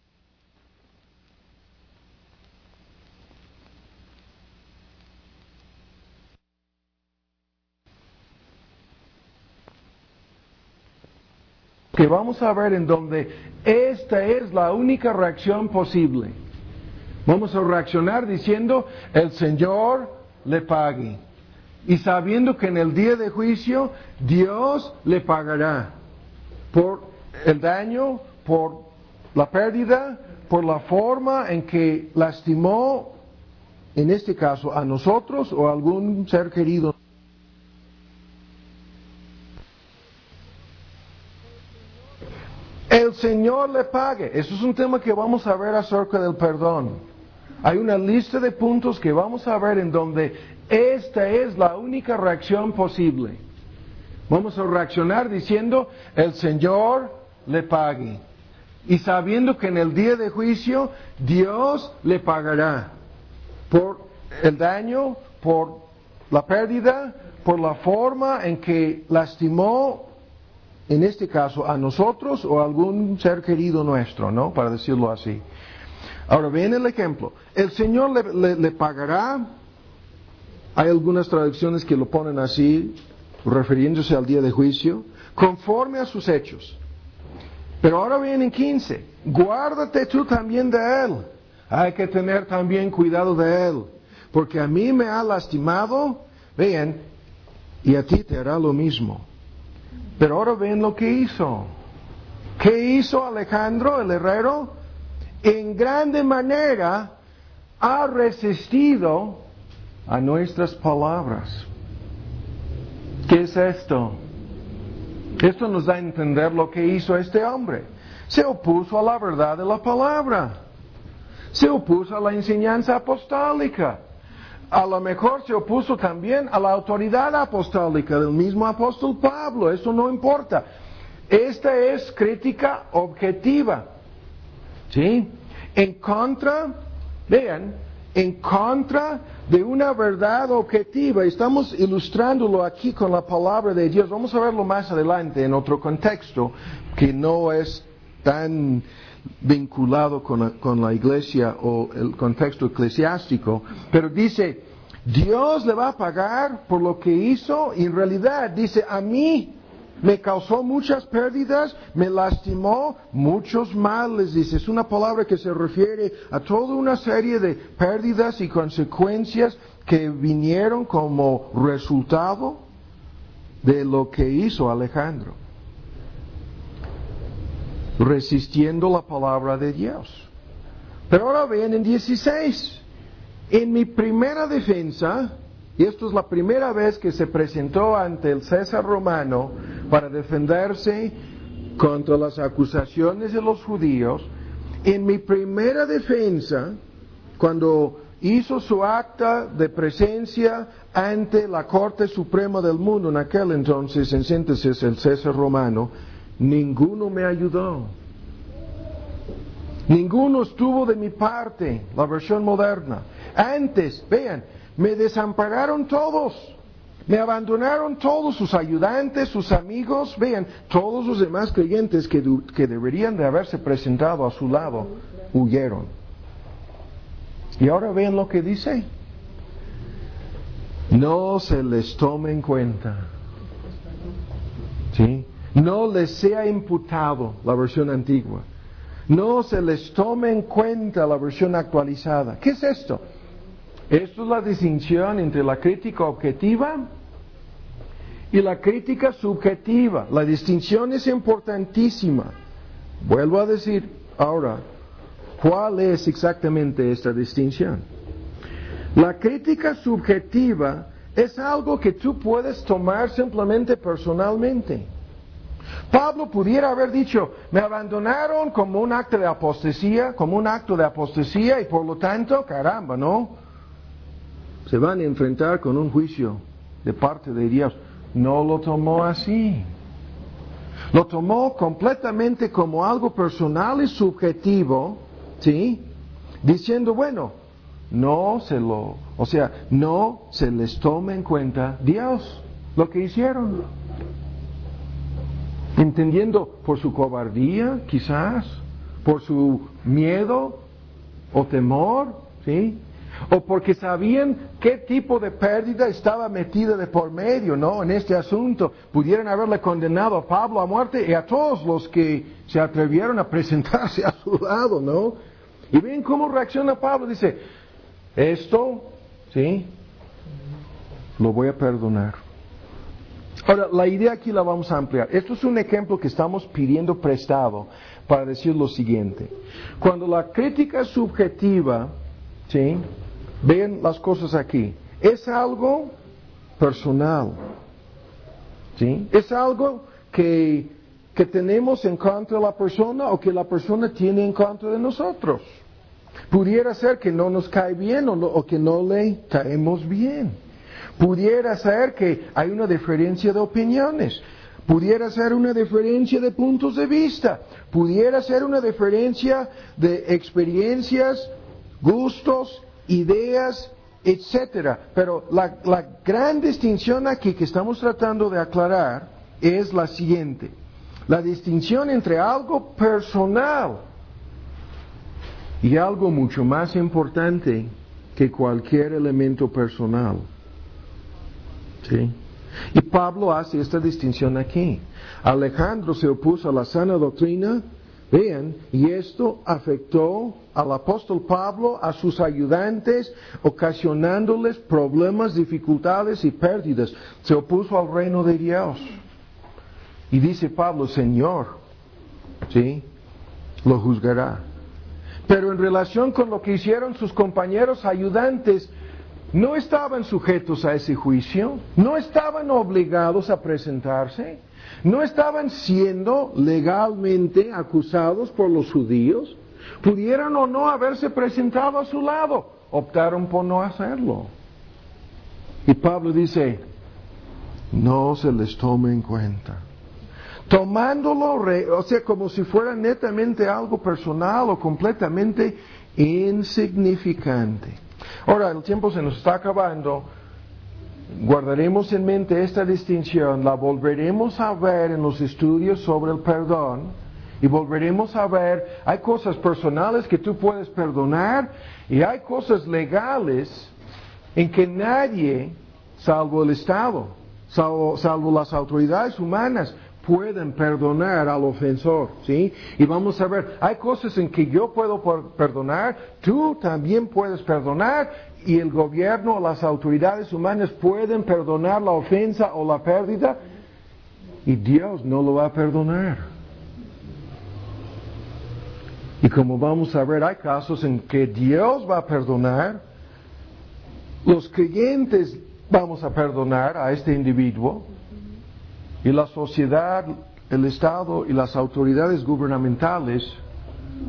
que vamos a ver en donde esta es la única reacción posible. Vamos a reaccionar diciendo, el Señor le pague. Y sabiendo que en el día de juicio, Dios le pagará por el daño, por la pérdida, por la forma en que lastimó, en este caso, a nosotros o a algún ser querido. El Señor le pague. Eso es un tema que vamos a ver acerca del perdón. Hay una lista de puntos que vamos a ver en donde esta es la única reacción posible. Vamos a reaccionar diciendo, el Señor le pague. Y sabiendo que en el día de juicio, Dios le pagará por el daño, por la pérdida, por la forma en que lastimó, en este caso, a nosotros o a algún ser querido nuestro, ¿no? Para decirlo así. Ahora, ven el ejemplo. El Señor le, le, le pagará. Hay algunas traducciones que lo ponen así, refiriéndose al día de juicio, conforme a sus hechos. Pero ahora viene en quince. Guárdate tú también de él. Hay que tener también cuidado de él. Porque a mí me ha lastimado, vean, y a ti te hará lo mismo. Pero ahora ven lo que hizo. ¿Qué hizo Alejandro, el herrero? En grande manera ha resistido a nuestras palabras. ¿Qué es esto? Esto nos da a entender lo que hizo este hombre. Se opuso a la verdad de la palabra. Se opuso a la enseñanza apostólica. A lo mejor se opuso también a la autoridad apostólica del mismo apóstol Pablo. Eso no importa. Esta es crítica objetiva. ¿Sí? En contra, vean, en contra de una verdad objetiva. Estamos ilustrándolo aquí con la palabra de Dios. Vamos a verlo más adelante en otro contexto que no es tan vinculado con la, con la iglesia o el contexto eclesiástico, pero dice, Dios le va a pagar por lo que hizo, y en realidad dice, a mí me causó muchas pérdidas, me lastimó muchos males, dice, es una palabra que se refiere a toda una serie de pérdidas y consecuencias que vinieron como resultado de lo que hizo Alejandro, resistiendo la palabra de Dios. Pero ahora ven en dieciséis, en mi primera defensa, y esto es la primera vez que se presentó ante el César romano para defenderse contra las acusaciones de los judíos, en mi primera defensa, cuando hizo su acta de presencia ante la Corte Suprema del mundo en aquel entonces, en síntesis el César romano, ninguno me ayudó. Ninguno estuvo de mi parte, la versión moderna. Antes, vean, me desampararon todos. Me abandonaron todos sus ayudantes, sus amigos, vean, todos los demás creyentes que, que deberían de haberse presentado a su lado, huyeron. Y ahora vean lo que dice. No se les tome en cuenta. ¿Sí? No les sea imputado, la versión antigua. No se les tome en cuenta, la versión actualizada. ¿Qué es esto? Esto es la distinción entre la crítica objetiva y la crítica subjetiva. La distinción es importantísima. Vuelvo a decir ahora, ¿cuál es exactamente esta distinción? La crítica subjetiva es algo que tú puedes tomar simplemente personalmente. Pablo pudiera haber dicho, me abandonaron como un acto de apostasía, como un acto de apostasía y por lo tanto, caramba, ¿no? Se van a enfrentar con un juicio de parte de Dios. No lo tomó así. Lo tomó completamente como algo personal y subjetivo, ¿sí? Diciendo, bueno, no se lo, o sea, no se les tome en cuenta Dios, lo que hicieron. Entendiendo por su cobardía, quizás, por su miedo o temor, ¿sí? O porque sabían qué tipo de pérdida estaba metida de por medio, ¿no? En este asunto. Pudieran haberle condenado a Pablo a muerte y a todos los que se atrevieron a presentarse a su lado, ¿no? Y ven cómo reacciona Pablo. Dice, esto, ¿sí? Lo voy a perdonar. Ahora, la idea aquí la vamos a ampliar. Esto es un ejemplo que estamos pidiendo prestado para decir lo siguiente. Cuando la crítica subjetiva, ¿sí? Vean las cosas aquí. Es algo personal. ¿Sí? Es algo que, que tenemos en contra de la persona o que la persona tiene en contra de nosotros. Pudiera ser que no nos cae bien o, no, o que no le caemos bien. Pudiera ser que hay una diferencia de opiniones. Pudiera ser una diferencia de puntos de vista. Pudiera ser una diferencia de experiencias, gustos, ideas, etcétera. Pero la, la gran distinción aquí que estamos tratando de aclarar es la siguiente. La distinción entre algo personal y algo mucho más importante que cualquier elemento personal. ¿Sí? Y Pablo hace esta distinción aquí. Alejandro se opuso a la sana doctrina, vean, y esto afectó al apóstol Pablo, a sus ayudantes, ocasionándoles problemas, dificultades y pérdidas. Se opuso al reino de Dios. Y dice Pablo, Señor, ¿sí? Lo juzgará. Pero en relación con lo que hicieron sus compañeros ayudantes, no estaban sujetos a ese juicio, no estaban obligados a presentarse, no estaban siendo legalmente acusados por los judíos, pudieran o no haberse presentado a su lado, optaron por no hacerlo. Y Pablo dice, no se les tome en cuenta. Tomándolo, o sea, como si fuera netamente algo personal o completamente insignificante. Ahora, el tiempo se nos está acabando. Guardaremos en mente esta distinción, la volveremos a ver en los estudios sobre el perdón y volveremos a ver, hay cosas personales que tú puedes perdonar y hay cosas legales en que nadie, salvo el Estado, salvo, salvo las autoridades humanas, pueden perdonar al ofensor, ¿sí? Y vamos a ver, hay cosas en que yo puedo perdonar, tú también puedes perdonar, y el gobierno o las autoridades humanas pueden perdonar la ofensa o la pérdida, y Dios no lo va a perdonar. Y como vamos a ver, hay casos en que Dios va a perdonar, los creyentes vamos a perdonar a este individuo, y la sociedad, el Estado y las autoridades gubernamentales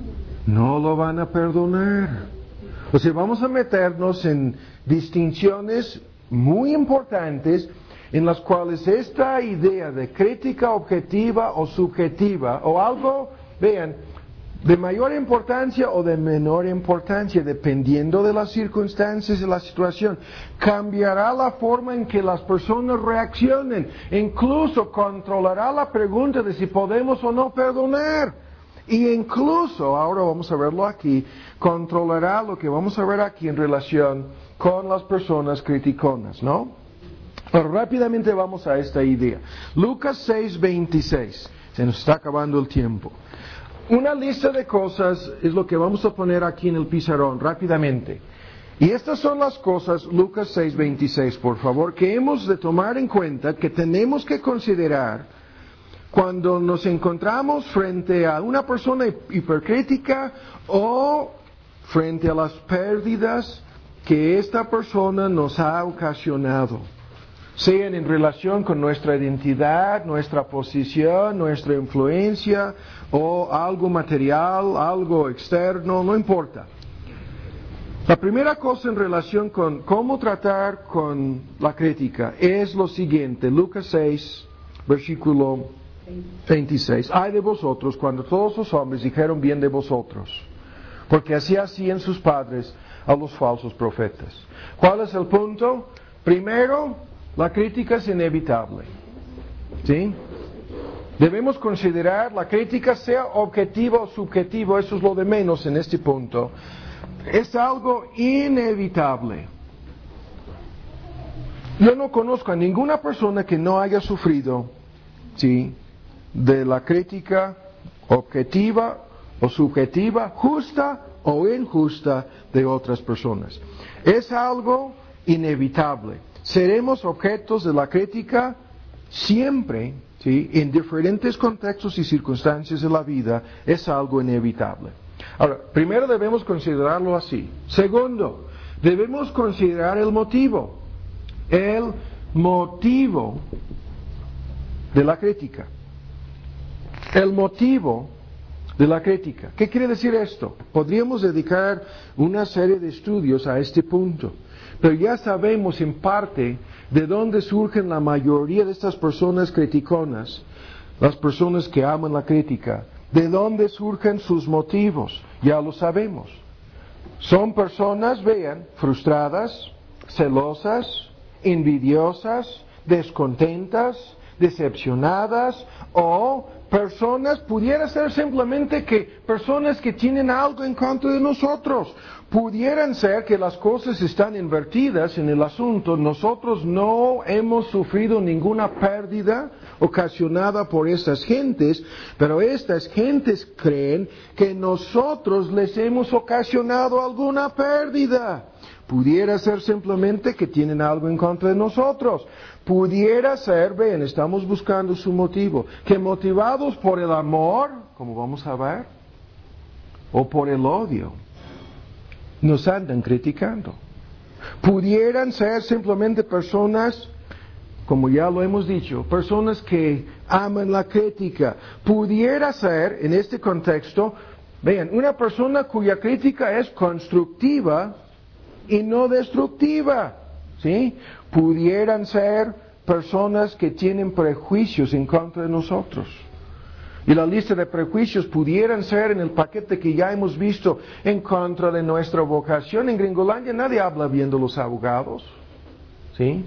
no lo van a perdonar. O sea, vamos a meternos en distinciones muy importantes en las cuales esta idea de crítica objetiva o subjetiva o algo, vean, de mayor importancia o de menor importancia, dependiendo de las circunstancias y la situación, cambiará la forma en que las personas reaccionen, incluso controlará la pregunta de si podemos o no perdonar. Y incluso, ahora vamos a verlo aquí, controlará lo que vamos a ver aquí en relación con las personas criticonas, ¿no? Pero rápidamente vamos a esta idea. Lucas seis veintiséis. Se nos está acabando el tiempo. Una lista de cosas es lo que vamos a poner aquí en el pizarrón rápidamente. Y estas son las cosas, Lucas seis veintiséis, por favor, que hemos de tomar en cuenta, que tenemos que considerar cuando nos encontramos frente a una persona hipercrítica o frente a las pérdidas que esta persona nos ha ocasionado, sean en relación con nuestra identidad, nuestra posición, nuestra influencia o algo material, algo externo, no importa. La primera cosa en relación con cómo tratar con la crítica es lo siguiente, Lucas seis, versículo veintiséis. Ay de vosotros cuando todos los hombres dijeron bien de vosotros, porque así hacían sus padres a los falsos profetas. ¿Cuál es el punto? Primero, la crítica es inevitable. ¿Sí? Debemos considerar la crítica, sea objetiva o subjetiva, eso es lo de menos en este punto. Es algo inevitable. Yo no conozco a ninguna persona que no haya sufrido, ¿sí?, de la crítica objetiva o subjetiva, justa o injusta de otras personas. Es algo inevitable. Seremos objetos de la crítica siempre, ¿sí?, en diferentes contextos y circunstancias de la vida. Es algo inevitable. Ahora, primero debemos considerarlo así. Segundo, debemos considerar el motivo. El motivo de la crítica. El motivo de la crítica. ¿Qué quiere decir esto? Podríamos dedicar una serie de estudios a este punto, pero ya sabemos en parte de dónde surgen la mayoría de estas personas criticonas, las personas que aman la crítica, de dónde surgen sus motivos, ya lo sabemos. Son personas, vean, frustradas, celosas, envidiosas, descontentas, decepcionadas, o personas, pudiera ser simplemente que personas que tienen algo en contra de nosotros. Pudieran ser que las cosas están invertidas en el asunto. Nosotros no hemos sufrido ninguna pérdida ocasionada por estas gentes, pero estas gentes creen que nosotros les hemos ocasionado alguna pérdida. Pudiera ser simplemente que tienen algo en contra de nosotros. Pudiera ser, ven, estamos buscando su motivo, que motivados por el amor, como vamos a ver, o por el odio, nos andan criticando. Pudieran ser simplemente personas, como ya lo hemos dicho, personas que aman la crítica. Pudiera ser, en este contexto, vean, una persona cuya crítica es constructiva y no destructiva, ¿sí? Pudieran ser personas que tienen prejuicios en contra de nosotros. Y la lista de prejuicios pudieran ser en el paquete que ya hemos visto en contra de nuestra vocación. En Gringolandia nadie habla bien de los abogados, ¿sí?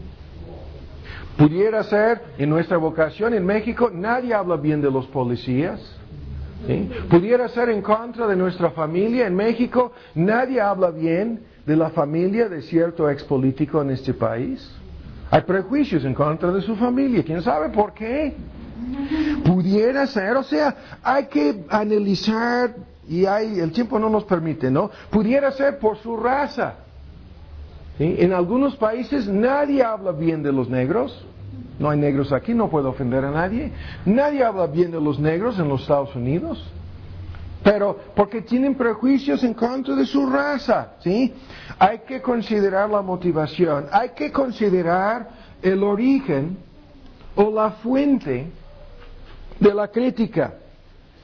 Pudiera ser en nuestra vocación en México, nadie habla bien de los policías, ¿sí? Pudiera ser en contra de nuestra familia en México, nadie habla bien de la familia de cierto expolítico en este país. Hay prejuicios en contra de su familia, ¿quién sabe por qué? Pudiera ser, o sea, hay que analizar, y hay, el tiempo no nos permite, ¿no? Pudiera ser por su raza, ¿sí? En algunos países nadie habla bien de los negros. No hay negros aquí, no puedo ofender a nadie. Nadie habla bien de los negros en los Estados Unidos. Pero porque tienen prejuicios en contra de su raza, ¿sí? Hay que considerar la motivación, hay que considerar el origen o la fuente de la crítica.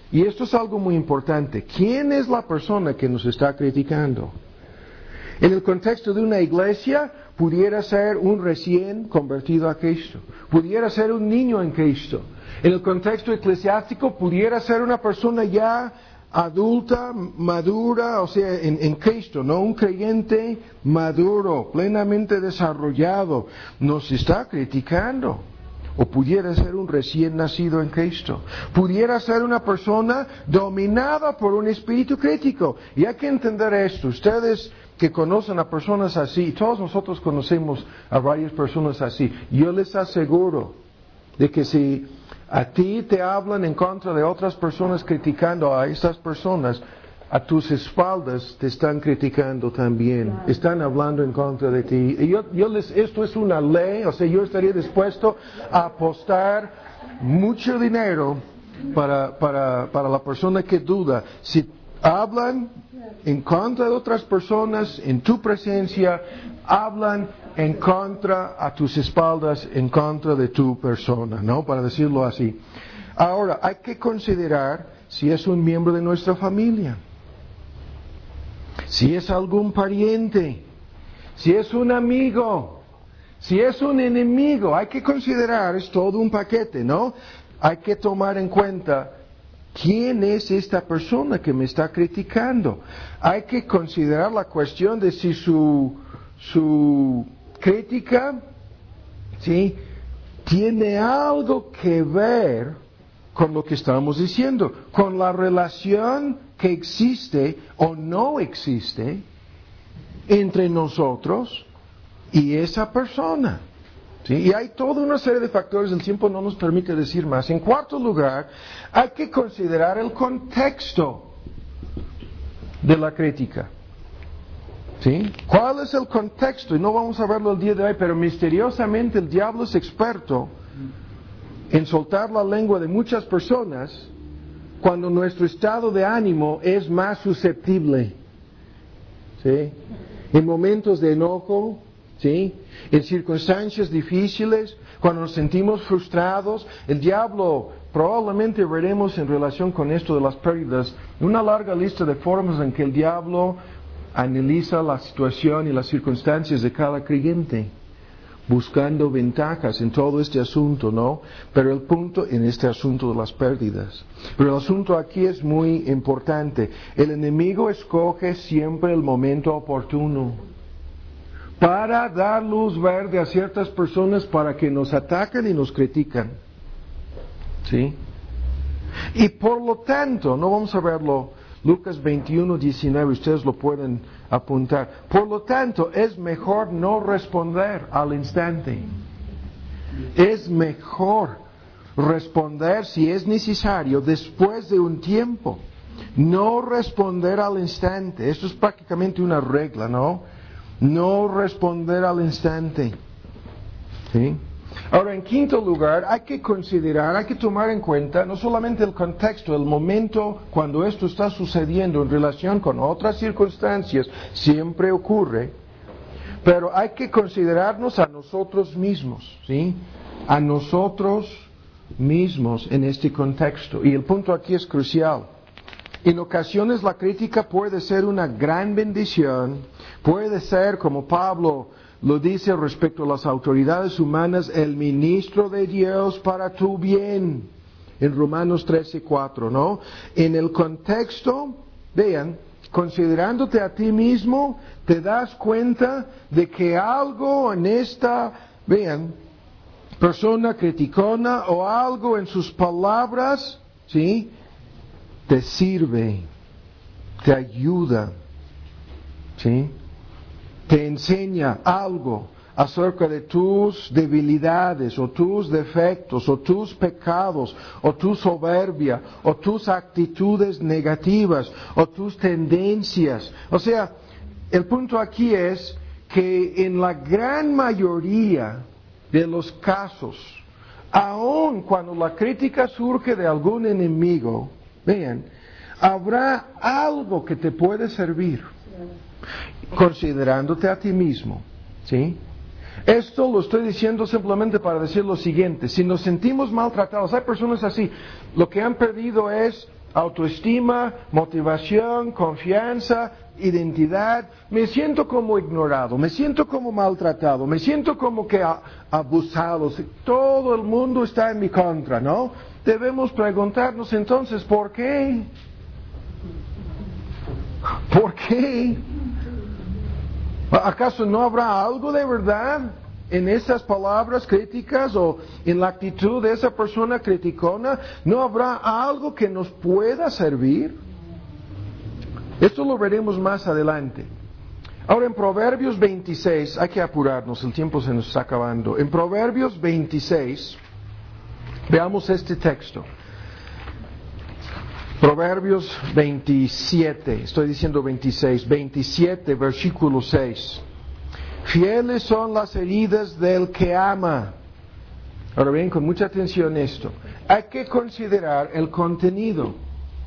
y esto es algo muy importante, ¿quién es la persona que nos está criticando? En el contexto de una iglesia, pudiera ser un recién convertido a Cristo, pudiera ser un niño en Cristo. En el contexto eclesiástico, pudiera ser una persona ya adulta, madura, o sea, en, en Cristo, ¿no? Un creyente maduro, plenamente desarrollado, nos está criticando. O pudiera ser un recién nacido en Cristo. Pudiera ser una persona dominada por un espíritu crítico. Y hay que entender esto. Ustedes que conocen a personas así, todos nosotros conocemos a varias personas así. Yo les aseguro de que si a ti te hablan en contra de otras personas criticando a estas personas, a tus espaldas te están criticando también, están hablando en contra de ti. Y yo, yo les, esto es una ley, o sea, yo estaría dispuesto a apostar mucho dinero para, para, para la persona que duda. Si hablan en contra de otras personas, en tu presencia, hablan en contra a tus espaldas, en contra de tu persona, ¿no? Para decirlo así. Ahora, hay que considerar si es un miembro de nuestra familia, si es algún pariente, si es un amigo, si es un enemigo. Hay que considerar, es todo un paquete, ¿no? Hay que tomar en cuenta quién es esta persona que me está criticando. Hay que considerar la cuestión de si su, su crítica, ¿sí?, tiene algo que ver con lo que estamos diciendo, con la relación que existe o no existe entre nosotros y esa persona. ¿Sí? Y hay toda una serie de factores, el tiempo no nos permite decir más. En cuarto lugar, hay que considerar el contexto de la crítica. ¿Sí? ¿Cuál es el contexto? Y no vamos a verlo el día de hoy, pero misteriosamente el diablo es experto en soltar la lengua de muchas personas cuando nuestro estado de ánimo es más susceptible. ¿Sí? En momentos de enojo, ¿sí?, en circunstancias difíciles, cuando nos sentimos frustrados, el diablo, probablemente veremos en relación con esto de las pérdidas, una larga lista de formas en que el diablo analiza la situación y las circunstancias de cada creyente, buscando ventajas en todo este asunto, ¿no? Pero el punto en este asunto de las pérdidas. Pero el asunto aquí es muy importante. El enemigo escoge siempre el momento oportuno para dar luz verde a ciertas personas para que nos ataquen y nos critican. ¿Sí? Y por lo tanto, no vamos a verlo, Lucas veintiuno, diecinueve, ustedes lo pueden apuntar. Por lo tanto, es mejor no responder al instante. Es mejor responder si es necesario después de un tiempo. No responder al instante. Esto es prácticamente una regla, ¿no? No responder al instante. ¿Sí? Ahora, en quinto lugar, hay que considerar, hay que tomar en cuenta no solamente el contexto, el momento cuando esto está sucediendo en relación con otras circunstancias, siempre ocurre, pero hay que considerarnos a nosotros mismos, ¿sí? A nosotros mismos en este contexto. Y el punto aquí es crucial. En ocasiones la crítica puede ser una gran bendición, puede ser, como Pablo lo dice respecto a las autoridades humanas, el ministro de Dios para tu bien, en Romanos trece, cuatro, ¿no? En el contexto, vean, considerándote a ti mismo, te das cuenta de que algo en esta, vean, persona criticona o algo en sus palabras, ¿sí?, te sirve, te ayuda, ¿sí?, te enseña algo acerca de tus debilidades o tus defectos o tus pecados o tu soberbia o tus actitudes negativas o tus tendencias. O sea, el punto aquí es que en la gran mayoría de los casos, aun cuando la crítica surge de algún enemigo, vean, habrá algo que te puede servir, considerándote a ti mismo, ¿sí? Esto lo estoy diciendo simplemente para decir lo siguiente: si nos sentimos maltratados, hay personas así, lo que han perdido es autoestima, motivación, confianza, identidad. Me siento como ignorado, me siento como maltratado, me siento como que a, abusado. Todo el mundo está en mi contra, ¿no? Debemos preguntarnos entonces, ¿por qué? ¿Por qué? ¿Acaso no habrá algo de verdad en esas palabras críticas o en la actitud de esa persona criticona? ¿No habrá algo que nos pueda servir? Esto lo veremos más adelante. Ahora en Proverbios veintiséis, hay que apurarnos, el tiempo se nos está acabando. En Proverbios veintiséis, veamos este texto. Proverbios veintisiete, estoy diciendo veintiséis, veintisiete, versículo seis. Fieles son las heridas del que ama. Ahora bien, con mucha atención esto. Hay que considerar el contenido.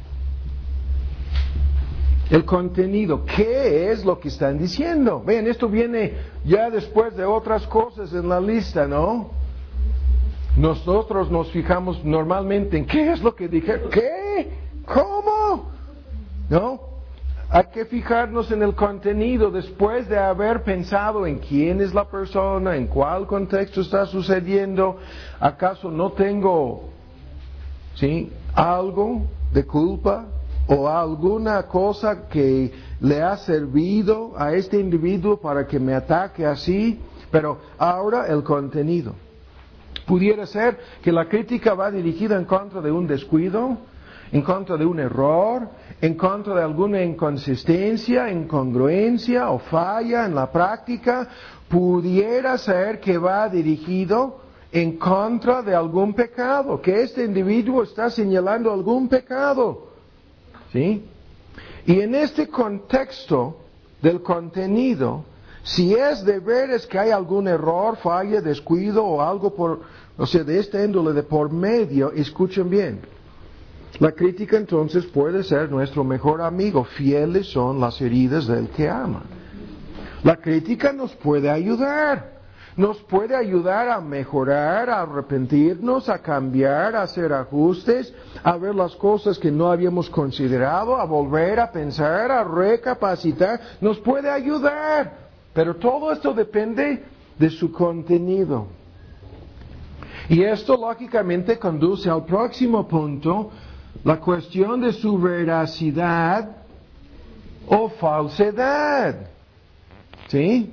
El contenido. ¿Qué es lo que están diciendo? Vean, esto viene ya después de otras cosas en la lista, ¿no? Nosotros nos fijamos normalmente en qué es lo que dije. ¿Qué? ¿Cómo? ¿No? Hay que fijarnos en el contenido después de haber pensado en quién es la persona, en cuál contexto está sucediendo. ¿Acaso no tengo, sí, algo de culpa o alguna cosa que le ha servido a este individuo para que me ataque así? Pero ahora el contenido. Pudiera ser que la crítica va dirigida en contra de un descuido, en contra de un error, en contra de alguna inconsistencia, incongruencia o falla en la práctica. Pudiera ser que va dirigido en contra de algún pecado, que este individuo está señalando algún pecado. ¿Sí? Y en este contexto del contenido, si es de veras que hay algún error, falla, descuido o algo por, o sea, de esta índole de por medio, escuchen bien. La crítica entonces puede ser nuestro mejor amigo. Fieles son las heridas del que ama. La crítica nos puede ayudar. Nos puede ayudar a mejorar, a arrepentirnos, a cambiar, a hacer ajustes, a ver las cosas que no habíamos considerado, a volver a pensar, a recapacitar. Nos puede ayudar. Pero todo esto depende de su contenido. Y esto lógicamente conduce al próximo punto, la cuestión de su veracidad o falsedad. ¿Sí?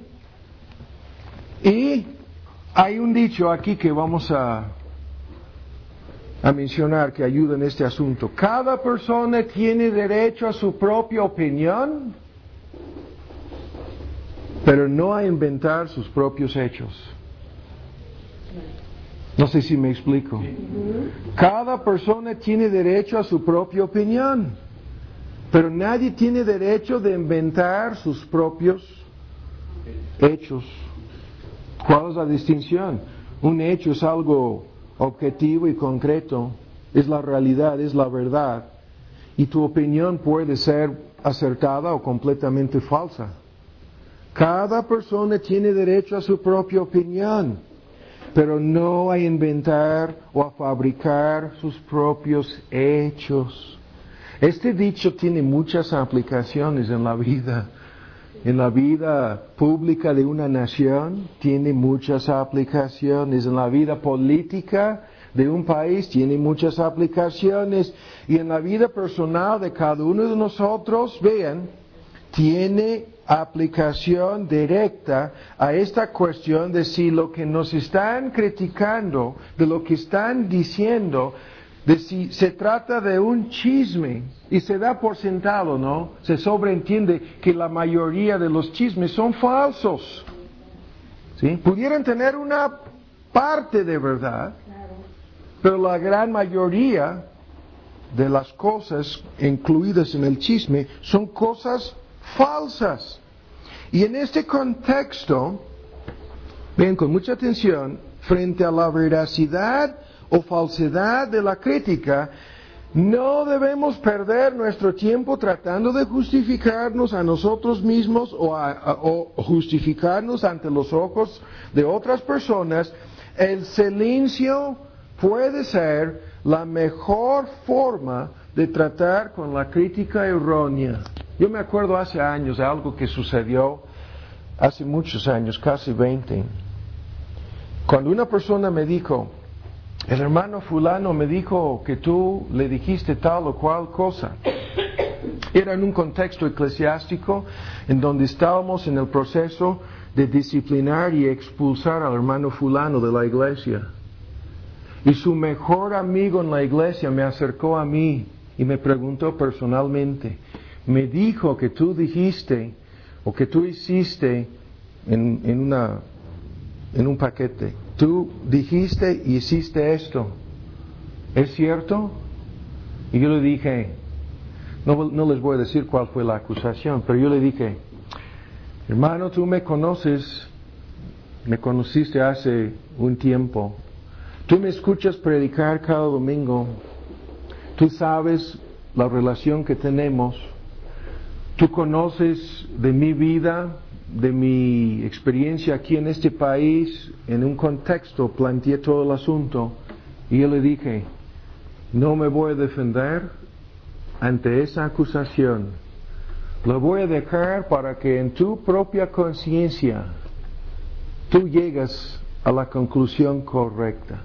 Y hay un dicho aquí que vamos a, a mencionar que ayuda en este asunto. Cada persona tiene derecho a su propia opinión, pero no a inventar sus propios hechos. No sé si me explico. Cada persona tiene derecho a su propia opinión, pero nadie tiene derecho de inventar sus propios hechos. ¿Cuál es la distinción? Un hecho es algo objetivo y concreto, es la realidad, es la verdad, y tu opinión puede ser acertada o completamente falsa. Cada persona tiene derecho a su propia opinión, pero no a inventar o a fabricar sus propios hechos. Este dicho tiene muchas aplicaciones en la vida. En la vida pública de una nación tiene muchas aplicaciones. En la vida política de un país tiene muchas aplicaciones. Y en la vida personal de cada uno de nosotros, vean, tiene aplicación directa a esta cuestión de si lo que nos están criticando, de lo que están diciendo, de si se trata de un chisme, y se da por sentado, ¿no? Se sobreentiende que la mayoría de los chismes son falsos. ¿Sí? Pudieran tener una parte de verdad, pero la gran mayoría de las cosas incluidas en el chisme son cosas falsas. Y en este contexto, ven con mucha atención, frente a la veracidad o falsedad de la crítica, no debemos perder nuestro tiempo tratando de justificarnos a nosotros mismos o, a, a, o justificarnos ante los ojos de otras personas. El silencio puede ser la mejor forma de tratar con la crítica errónea. Yo me acuerdo hace años de algo que sucedió hace muchos años, casi veinte. Cuando una persona me dijo, el hermano fulano me dijo que tú le dijiste tal o cual cosa. Era en un contexto eclesiástico en donde estábamos en el proceso de disciplinar y expulsar al hermano fulano de la iglesia. Y su mejor amigo en la iglesia me acercó a mí y me preguntó personalmente, me dijo que tú dijiste o que tú hiciste en, en, una, en un paquete, tú dijiste y hiciste esto, ¿es cierto? Y yo le dije, no, no les voy a decir cuál fue la acusación, pero yo le dije, hermano, tú me conoces, me conociste hace un tiempo, tú me escuchas predicar cada domingo, tú sabes la relación que tenemos, tú conoces de mi vida, de mi experiencia aquí en este país, en un contexto, planteé todo el asunto, y yo le dije, no me voy a defender ante esa acusación, lo voy a dejar para que en tu propia conciencia tú llegues a la conclusión correcta.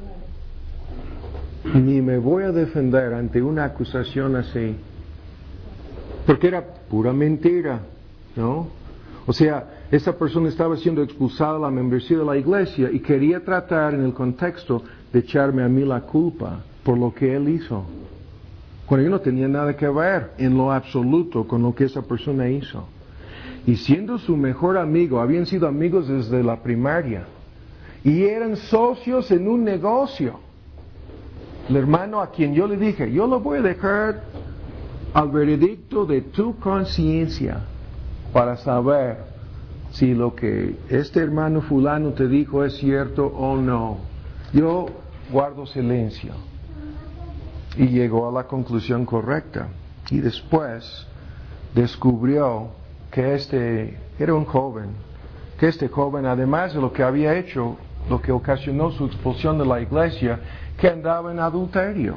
Ni me voy a defender ante una acusación así, porque era pura mentira, ¿no? O sea, esa persona estaba siendo expulsada de la membresía de la iglesia y quería tratar en el contexto de echarme a mí la culpa por lo que él hizo, cuando yo no tenía nada que ver en lo absoluto con lo que esa persona hizo. Y siendo su mejor amigo, habían sido amigos desde la primaria y eran socios en un negocio. El hermano a quien yo le dije, yo lo voy a dejar al veredicto de tu conciencia para saber si lo que este hermano fulano te dijo es cierto o no. Yo guardo silencio. Y llegó a la conclusión correcta. Y después descubrió que este era un joven, que este joven, además de lo que había hecho, lo que ocasionó su expulsión de la iglesia, que andaba en adulterio.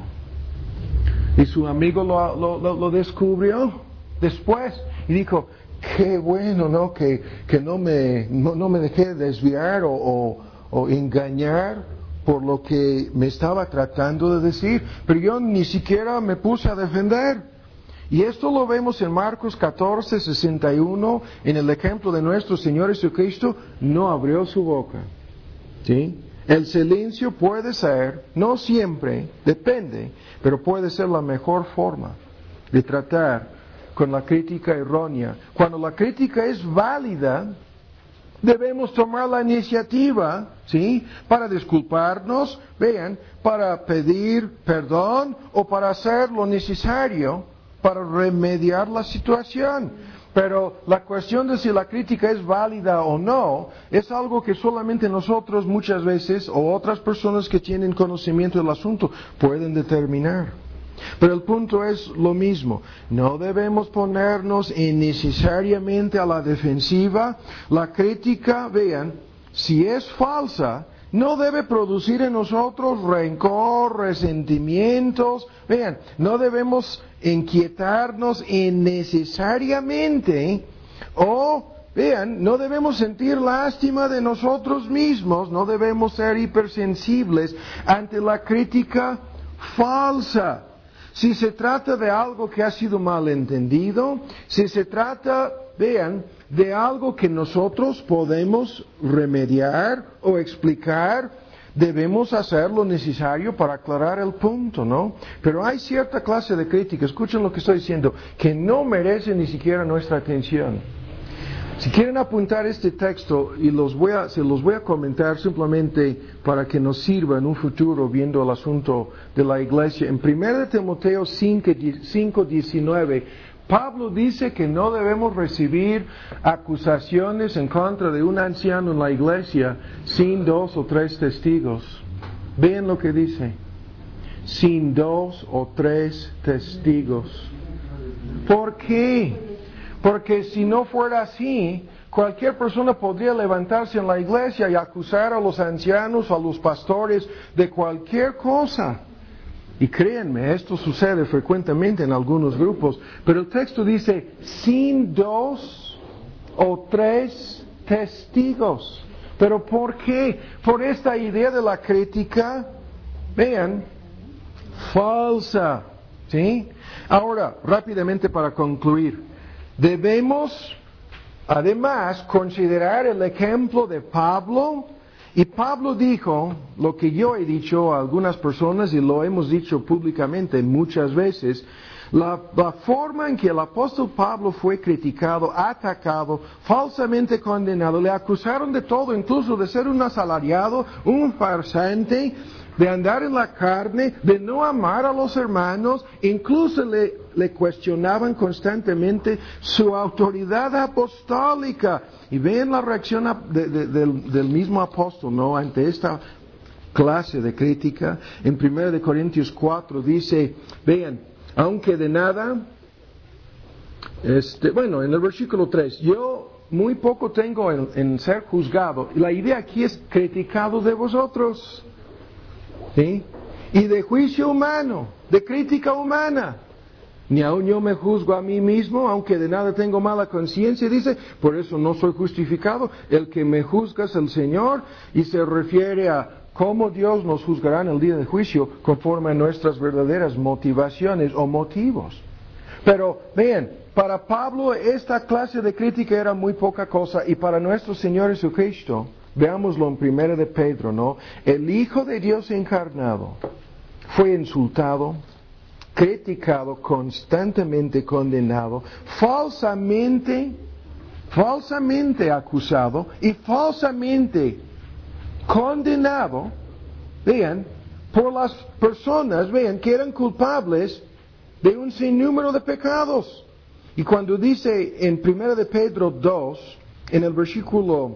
Y su amigo lo, lo, lo, lo descubrió después y dijo, qué bueno, ¿no? Que, que no, me, no, no me dejé desviar o, o, o engañar por lo que me estaba tratando de decir. Pero yo ni siquiera me puse a defender. Y esto lo vemos en Marcos catorce, sesenta y uno, en el ejemplo de nuestro Señor Jesucristo, no abrió su boca. ¿Sí? El silencio puede ser, no siempre, depende, pero puede ser la mejor forma de tratar con la crítica errónea. Cuando la crítica es válida, debemos tomar la iniciativa, ¿sí? Para disculparnos, vean, para pedir perdón o para hacer lo necesario para remediar la situación. Pero la cuestión de si la crítica es válida o no, es algo que solamente nosotros muchas veces, o otras personas que tienen conocimiento del asunto, pueden determinar. Pero el punto es lo mismo, no debemos ponernos innecesariamente a la defensiva. La crítica, vean, si es falsa, no debe producir en nosotros rencor, resentimientos. Vean, no debemos inquietarnos innecesariamente o, vean, no debemos sentir lástima de nosotros mismos, no debemos ser hipersensibles ante la crítica falsa. Si se trata de algo que ha sido malentendido, si se trata, vean, de algo que nosotros podemos remediar o explicar, debemos hacer lo necesario para aclarar el punto, ¿no? Pero hay cierta clase de crítica, escuchen lo que estoy diciendo, que no merece ni siquiera nuestra atención. Si quieren apuntar este texto, y los voy a, se los voy a comentar simplemente para que nos sirva en un futuro viendo el asunto de la iglesia. En primera de Timoteo cinco diecinueve, Pablo dice que no debemos recibir acusaciones en contra de un anciano en la iglesia sin dos o tres testigos. Vean lo que dice. Sin dos o tres testigos. ¿Por qué? Porque si no fuera así, cualquier persona podría levantarse en la iglesia y acusar a los ancianos, a los pastores, de cualquier cosa. Y créanme, esto sucede frecuentemente en algunos grupos, pero el texto dice, sin dos o tres testigos. ¿Pero por qué? Por esta idea de la crítica, vean, falsa. ¿Sí? Ahora, rápidamente para concluir, debemos además considerar el ejemplo de Pablo. Y Pablo dijo lo que yo he dicho a algunas personas y lo hemos dicho públicamente muchas veces, la, la forma en que el apóstol Pablo fue criticado, atacado, falsamente condenado, le acusaron de todo, incluso de ser un asalariado, un farsante, de andar en la carne, de no amar a los hermanos, incluso le, le cuestionaban constantemente su autoridad apostólica. Y ven la reacción de, de, del, del mismo apóstol, ¿no? Ante esta clase de crítica. En primera de Corintios cuatro dice, vean, aunque de nada, este, bueno, en el versículo tres, yo muy poco tengo en, en ser juzgado. Y la idea aquí es criticado de vosotros. ¿Sí? Y de juicio humano, de crítica humana. Ni aun yo me juzgo a mí mismo, aunque de nada tengo mala conciencia, dice, por eso no soy justificado. El que me juzga es el Señor, y se refiere a cómo Dios nos juzgará en el día de juicio conforme a nuestras verdaderas motivaciones o motivos. Pero vean, para Pablo esta clase de crítica era muy poca cosa, y para nuestro Señor Jesucristo, veámoslo en primera de Pedro, ¿no? El Hijo de Dios encarnado fue insultado, criticado, constantemente condenado, falsamente, falsamente acusado y falsamente condenado, vean, por las personas, vean, que eran culpables de un sinnúmero de pecados. Y cuando dice en primera de Pedro dos, en el versículo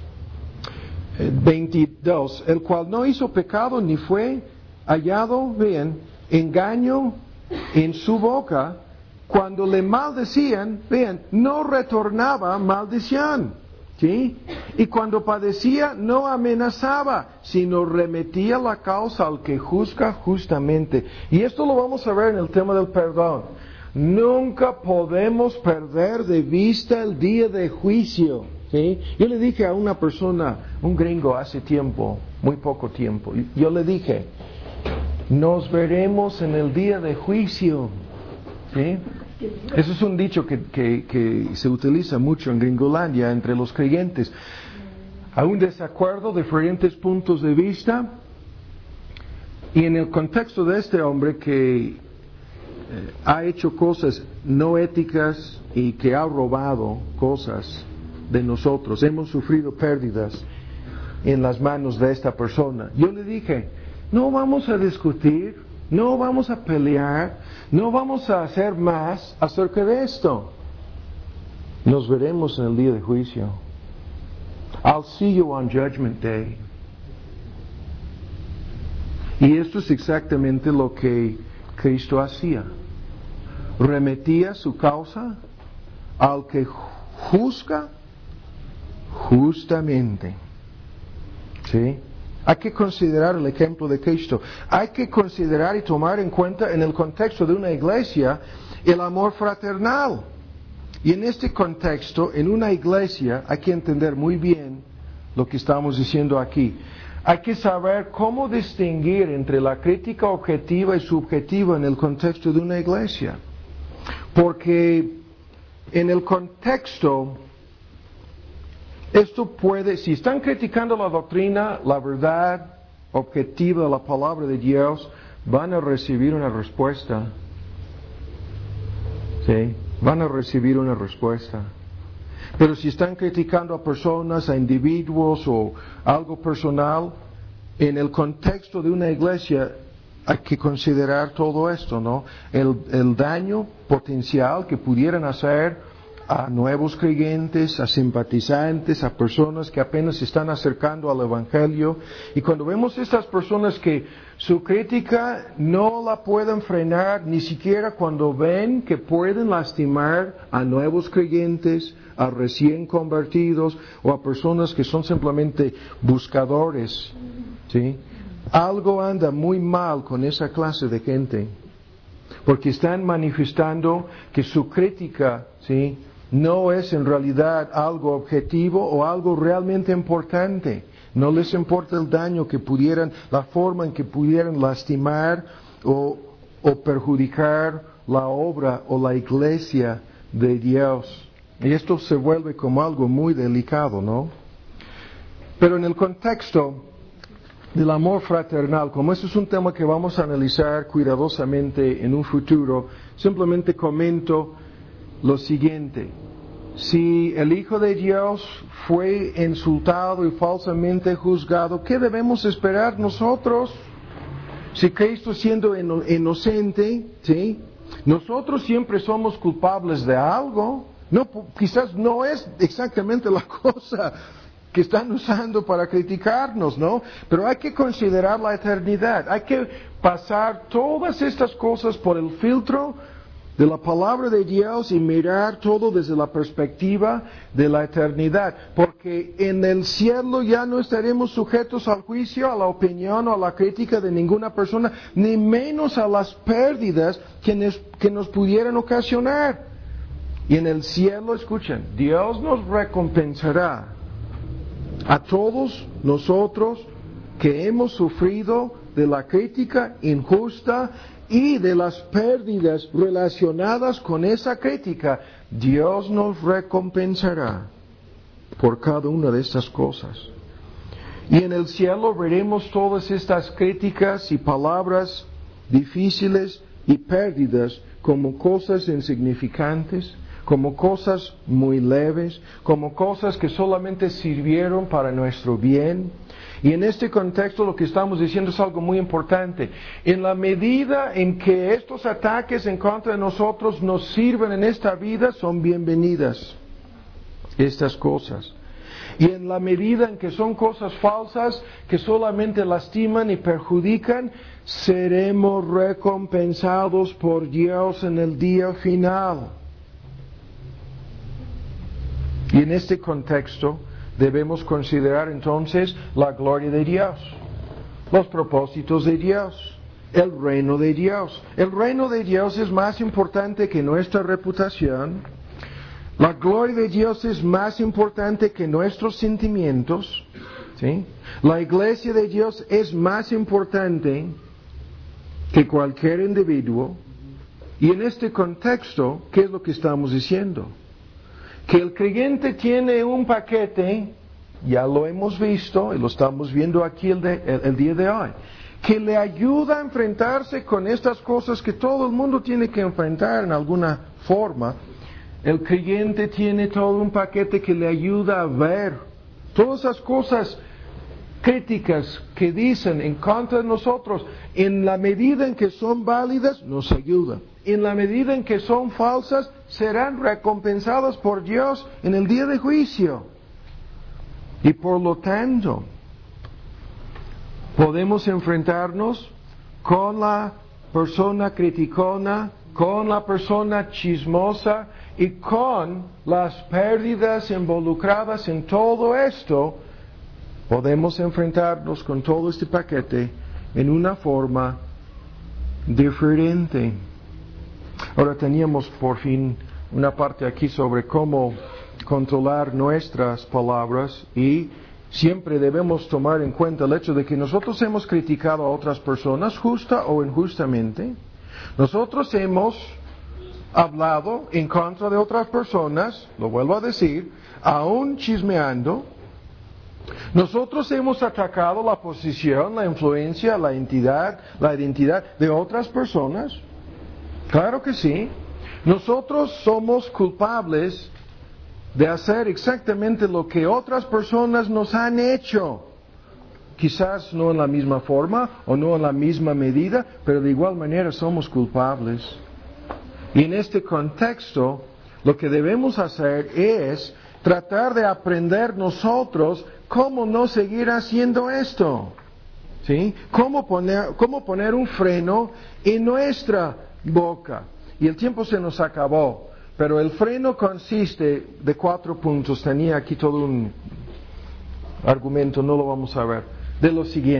veintidós, el cual no hizo pecado ni fue hallado, vean, engaño en su boca, cuando le maldecían, vean, no retornaba maldición, ¿sí? Y cuando padecía, no amenazaba, sino remetía la causa al que juzga justamente. Y esto lo vamos a ver en el tema del perdón. Nunca podemos perder de vista el día de juicio, ¿sí? Yo le dije a una persona, un gringo hace tiempo, muy poco tiempo, yo le dije, nos veremos en el día de juicio, ¿sí? Eso es un dicho que, que, que se utiliza mucho en Gringolandia entre los creyentes. Hay un desacuerdo, diferentes puntos de vista, y en el contexto de este hombre que eh, ha hecho cosas no éticas y que ha robado cosas de nosotros, hemos sufrido pérdidas en las manos de esta persona. Yo le dije, no vamos a discutir, no vamos a pelear, no vamos a hacer más acerca de esto. Nos veremos en el día de juicio. I'll see you on Judgment Day. Y esto es exactamente lo que Cristo hacía. Remetía su causa al que juzga justamente. ¿Sí? Hay que considerar el ejemplo de Cristo. Hay que considerar y tomar en cuenta en el contexto de una iglesia el amor fraternal. Y en este contexto, en una iglesia, hay que entender muy bien lo que estamos diciendo aquí. Hay que saber cómo distinguir entre la crítica objetiva y subjetiva en el contexto de una iglesia. Porque en el contexto, esto puede, si están criticando la doctrina, la verdad objetiva de la palabra de Dios, van a recibir una respuesta. ¿Sí? Van a recibir una respuesta. Pero si están criticando a personas, a individuos o algo personal, en el contexto de una iglesia hay que considerar todo esto, ¿no? El, el daño potencial que pudieran hacer a nuevos creyentes, a simpatizantes, a personas que apenas se están acercando al Evangelio. Y cuando vemos estas personas que su crítica no la pueden frenar, ni siquiera cuando ven que pueden lastimar a nuevos creyentes, a recién convertidos o a personas que son simplemente buscadores, ¿sí? algo anda muy mal con esa clase de gente, porque están manifestando que su crítica, ¿sí?, no es en realidad algo objetivo o algo realmente importante. No les importa el daño que pudieran, la forma en que pudieran lastimar o, o perjudicar la obra o la iglesia de Dios. Y esto se vuelve como algo muy delicado, ¿no? Pero en el contexto del amor fraternal, como este es un tema que vamos a analizar cuidadosamente en un futuro, simplemente comento lo siguiente. Si el Hijo de Dios fue insultado y falsamente juzgado, ¿qué debemos esperar nosotros? Si Cristo siendo inocente, ¿sí?, nosotros siempre somos culpables de algo. No, quizás no es exactamente la cosa que están usando para criticarnos, ¿no? Pero hay que considerar la eternidad. Hay que pasar todas estas cosas por el filtro de la palabra de Dios y mirar todo desde la perspectiva de la eternidad. Porque en el cielo ya no estaremos sujetos al juicio, a la opinión o a la crítica de ninguna persona, ni menos a las pérdidas que nos, que nos pudieran ocasionar. Y en el cielo, escuchen, Dios nos recompensará a todos nosotros que hemos sufrido de la crítica injusta y de las pérdidas relacionadas con esa crítica. Dios nos recompensará por cada una de estas cosas. Y en el cielo veremos todas estas críticas y palabras difíciles y pérdidas como cosas insignificantes, como cosas muy leves, como cosas que solamente sirvieron para nuestro bien. Y en este contexto lo que estamos diciendo es algo muy importante. En la medida en que estos ataques en contra de nosotros nos sirven en esta vida, son bienvenidas estas cosas. Y en la medida en que son cosas falsas, que solamente lastiman y perjudican, seremos recompensados por Dios en el día final. Y en este contexto debemos considerar entonces la gloria de Dios, los propósitos de Dios, el reino de Dios. El reino de Dios es más importante que nuestra reputación. La gloria de Dios es más importante que nuestros sentimientos, ¿sí? La iglesia de Dios es más importante que cualquier individuo. Y en este contexto, ¿qué es lo que estamos diciendo? Que el creyente tiene un paquete, ya lo hemos visto y lo estamos viendo aquí el, de, el, el día de hoy, que le ayuda a enfrentarse con estas cosas que todo el mundo tiene que enfrentar en alguna forma. El creyente tiene todo un paquete que le ayuda a ver todas esas cosas críticas que dicen en contra de nosotros. En la medida en que son válidas, nos ayuda. En la medida en que son falsas, serán recompensadas por Dios en el día de juicio. Y por lo tanto, podemos enfrentarnos con la persona criticona, con la persona chismosa y con las pérdidas involucradas en todo esto. Podemos enfrentarnos con todo este paquete en una forma diferente. Ahora teníamos por fin una parte aquí sobre cómo controlar nuestras palabras y siempre debemos tomar en cuenta el hecho de que nosotros hemos criticado a otras personas justa o injustamente. Nosotros hemos hablado en contra de otras personas, lo vuelvo a decir, aún chismeando. Nosotros hemos atacado la posición, la influencia, la entidad, la identidad de otras personas. Claro que sí. Nosotros somos culpables de hacer exactamente lo que otras personas nos han hecho. Quizás no en la misma forma o no en la misma medida, pero de igual manera somos culpables. Y en este contexto, lo que debemos hacer es tratar de aprender nosotros cómo no seguir haciendo esto. ¿Sí? Cómo poner, cómo poner un freno en nuestra boca. Y el tiempo se nos acabó, pero el freno consiste de cuatro puntos. Tenía aquí todo un argumento, no lo vamos a ver. De lo siguiente: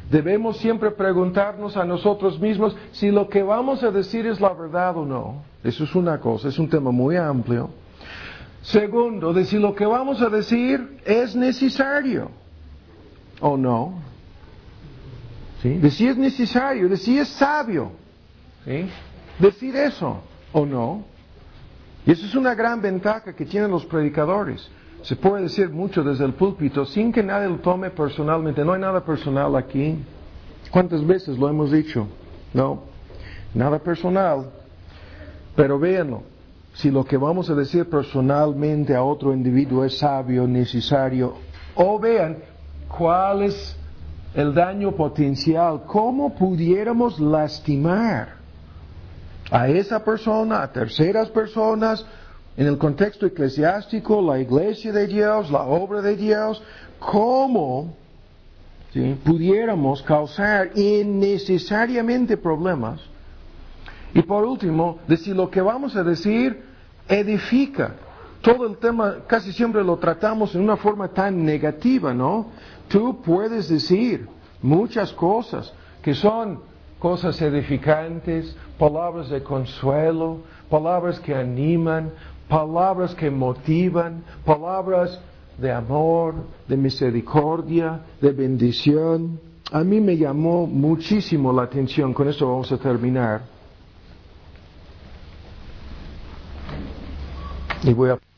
Debemos siempre preguntarnos a nosotros mismos si lo que vamos a decir es la verdad o no. Eso es una cosa, es un tema muy amplio. Segundo, de si lo que vamos a decir es necesario o no. ¿Sí? De si es necesario, de si es sabio. ¿Sí? Decir eso o no. Y eso es una gran ventaja que tienen los predicadores. Se puede decir mucho desde el púlpito sin que nadie lo tome personalmente. No hay nada personal aquí. ¿Cuántas veces lo hemos dicho? No, nada personal. Pero véanlo, si lo que vamos a decir personalmente a otro individuo es sabio, necesario, o vean cuál es el daño potencial, cómo pudiéramos lastimar a esa persona, a terceras personas, en el contexto eclesiástico, la iglesia de Dios, la obra de Dios, cómo ¿sí? pudiéramos causar innecesariamente problemas. Y por último, de si lo que vamos a decir edifica. Todo el tema casi siempre lo tratamos en una forma tan negativa, ¿no? Tú puedes decir muchas cosas que son cosas edificantes, palabras de consuelo, palabras que animan, palabras que motivan, palabras de amor, de misericordia, de bendición. A mí me llamó muchísimo la atención, con esto vamos a terminar. Y voy a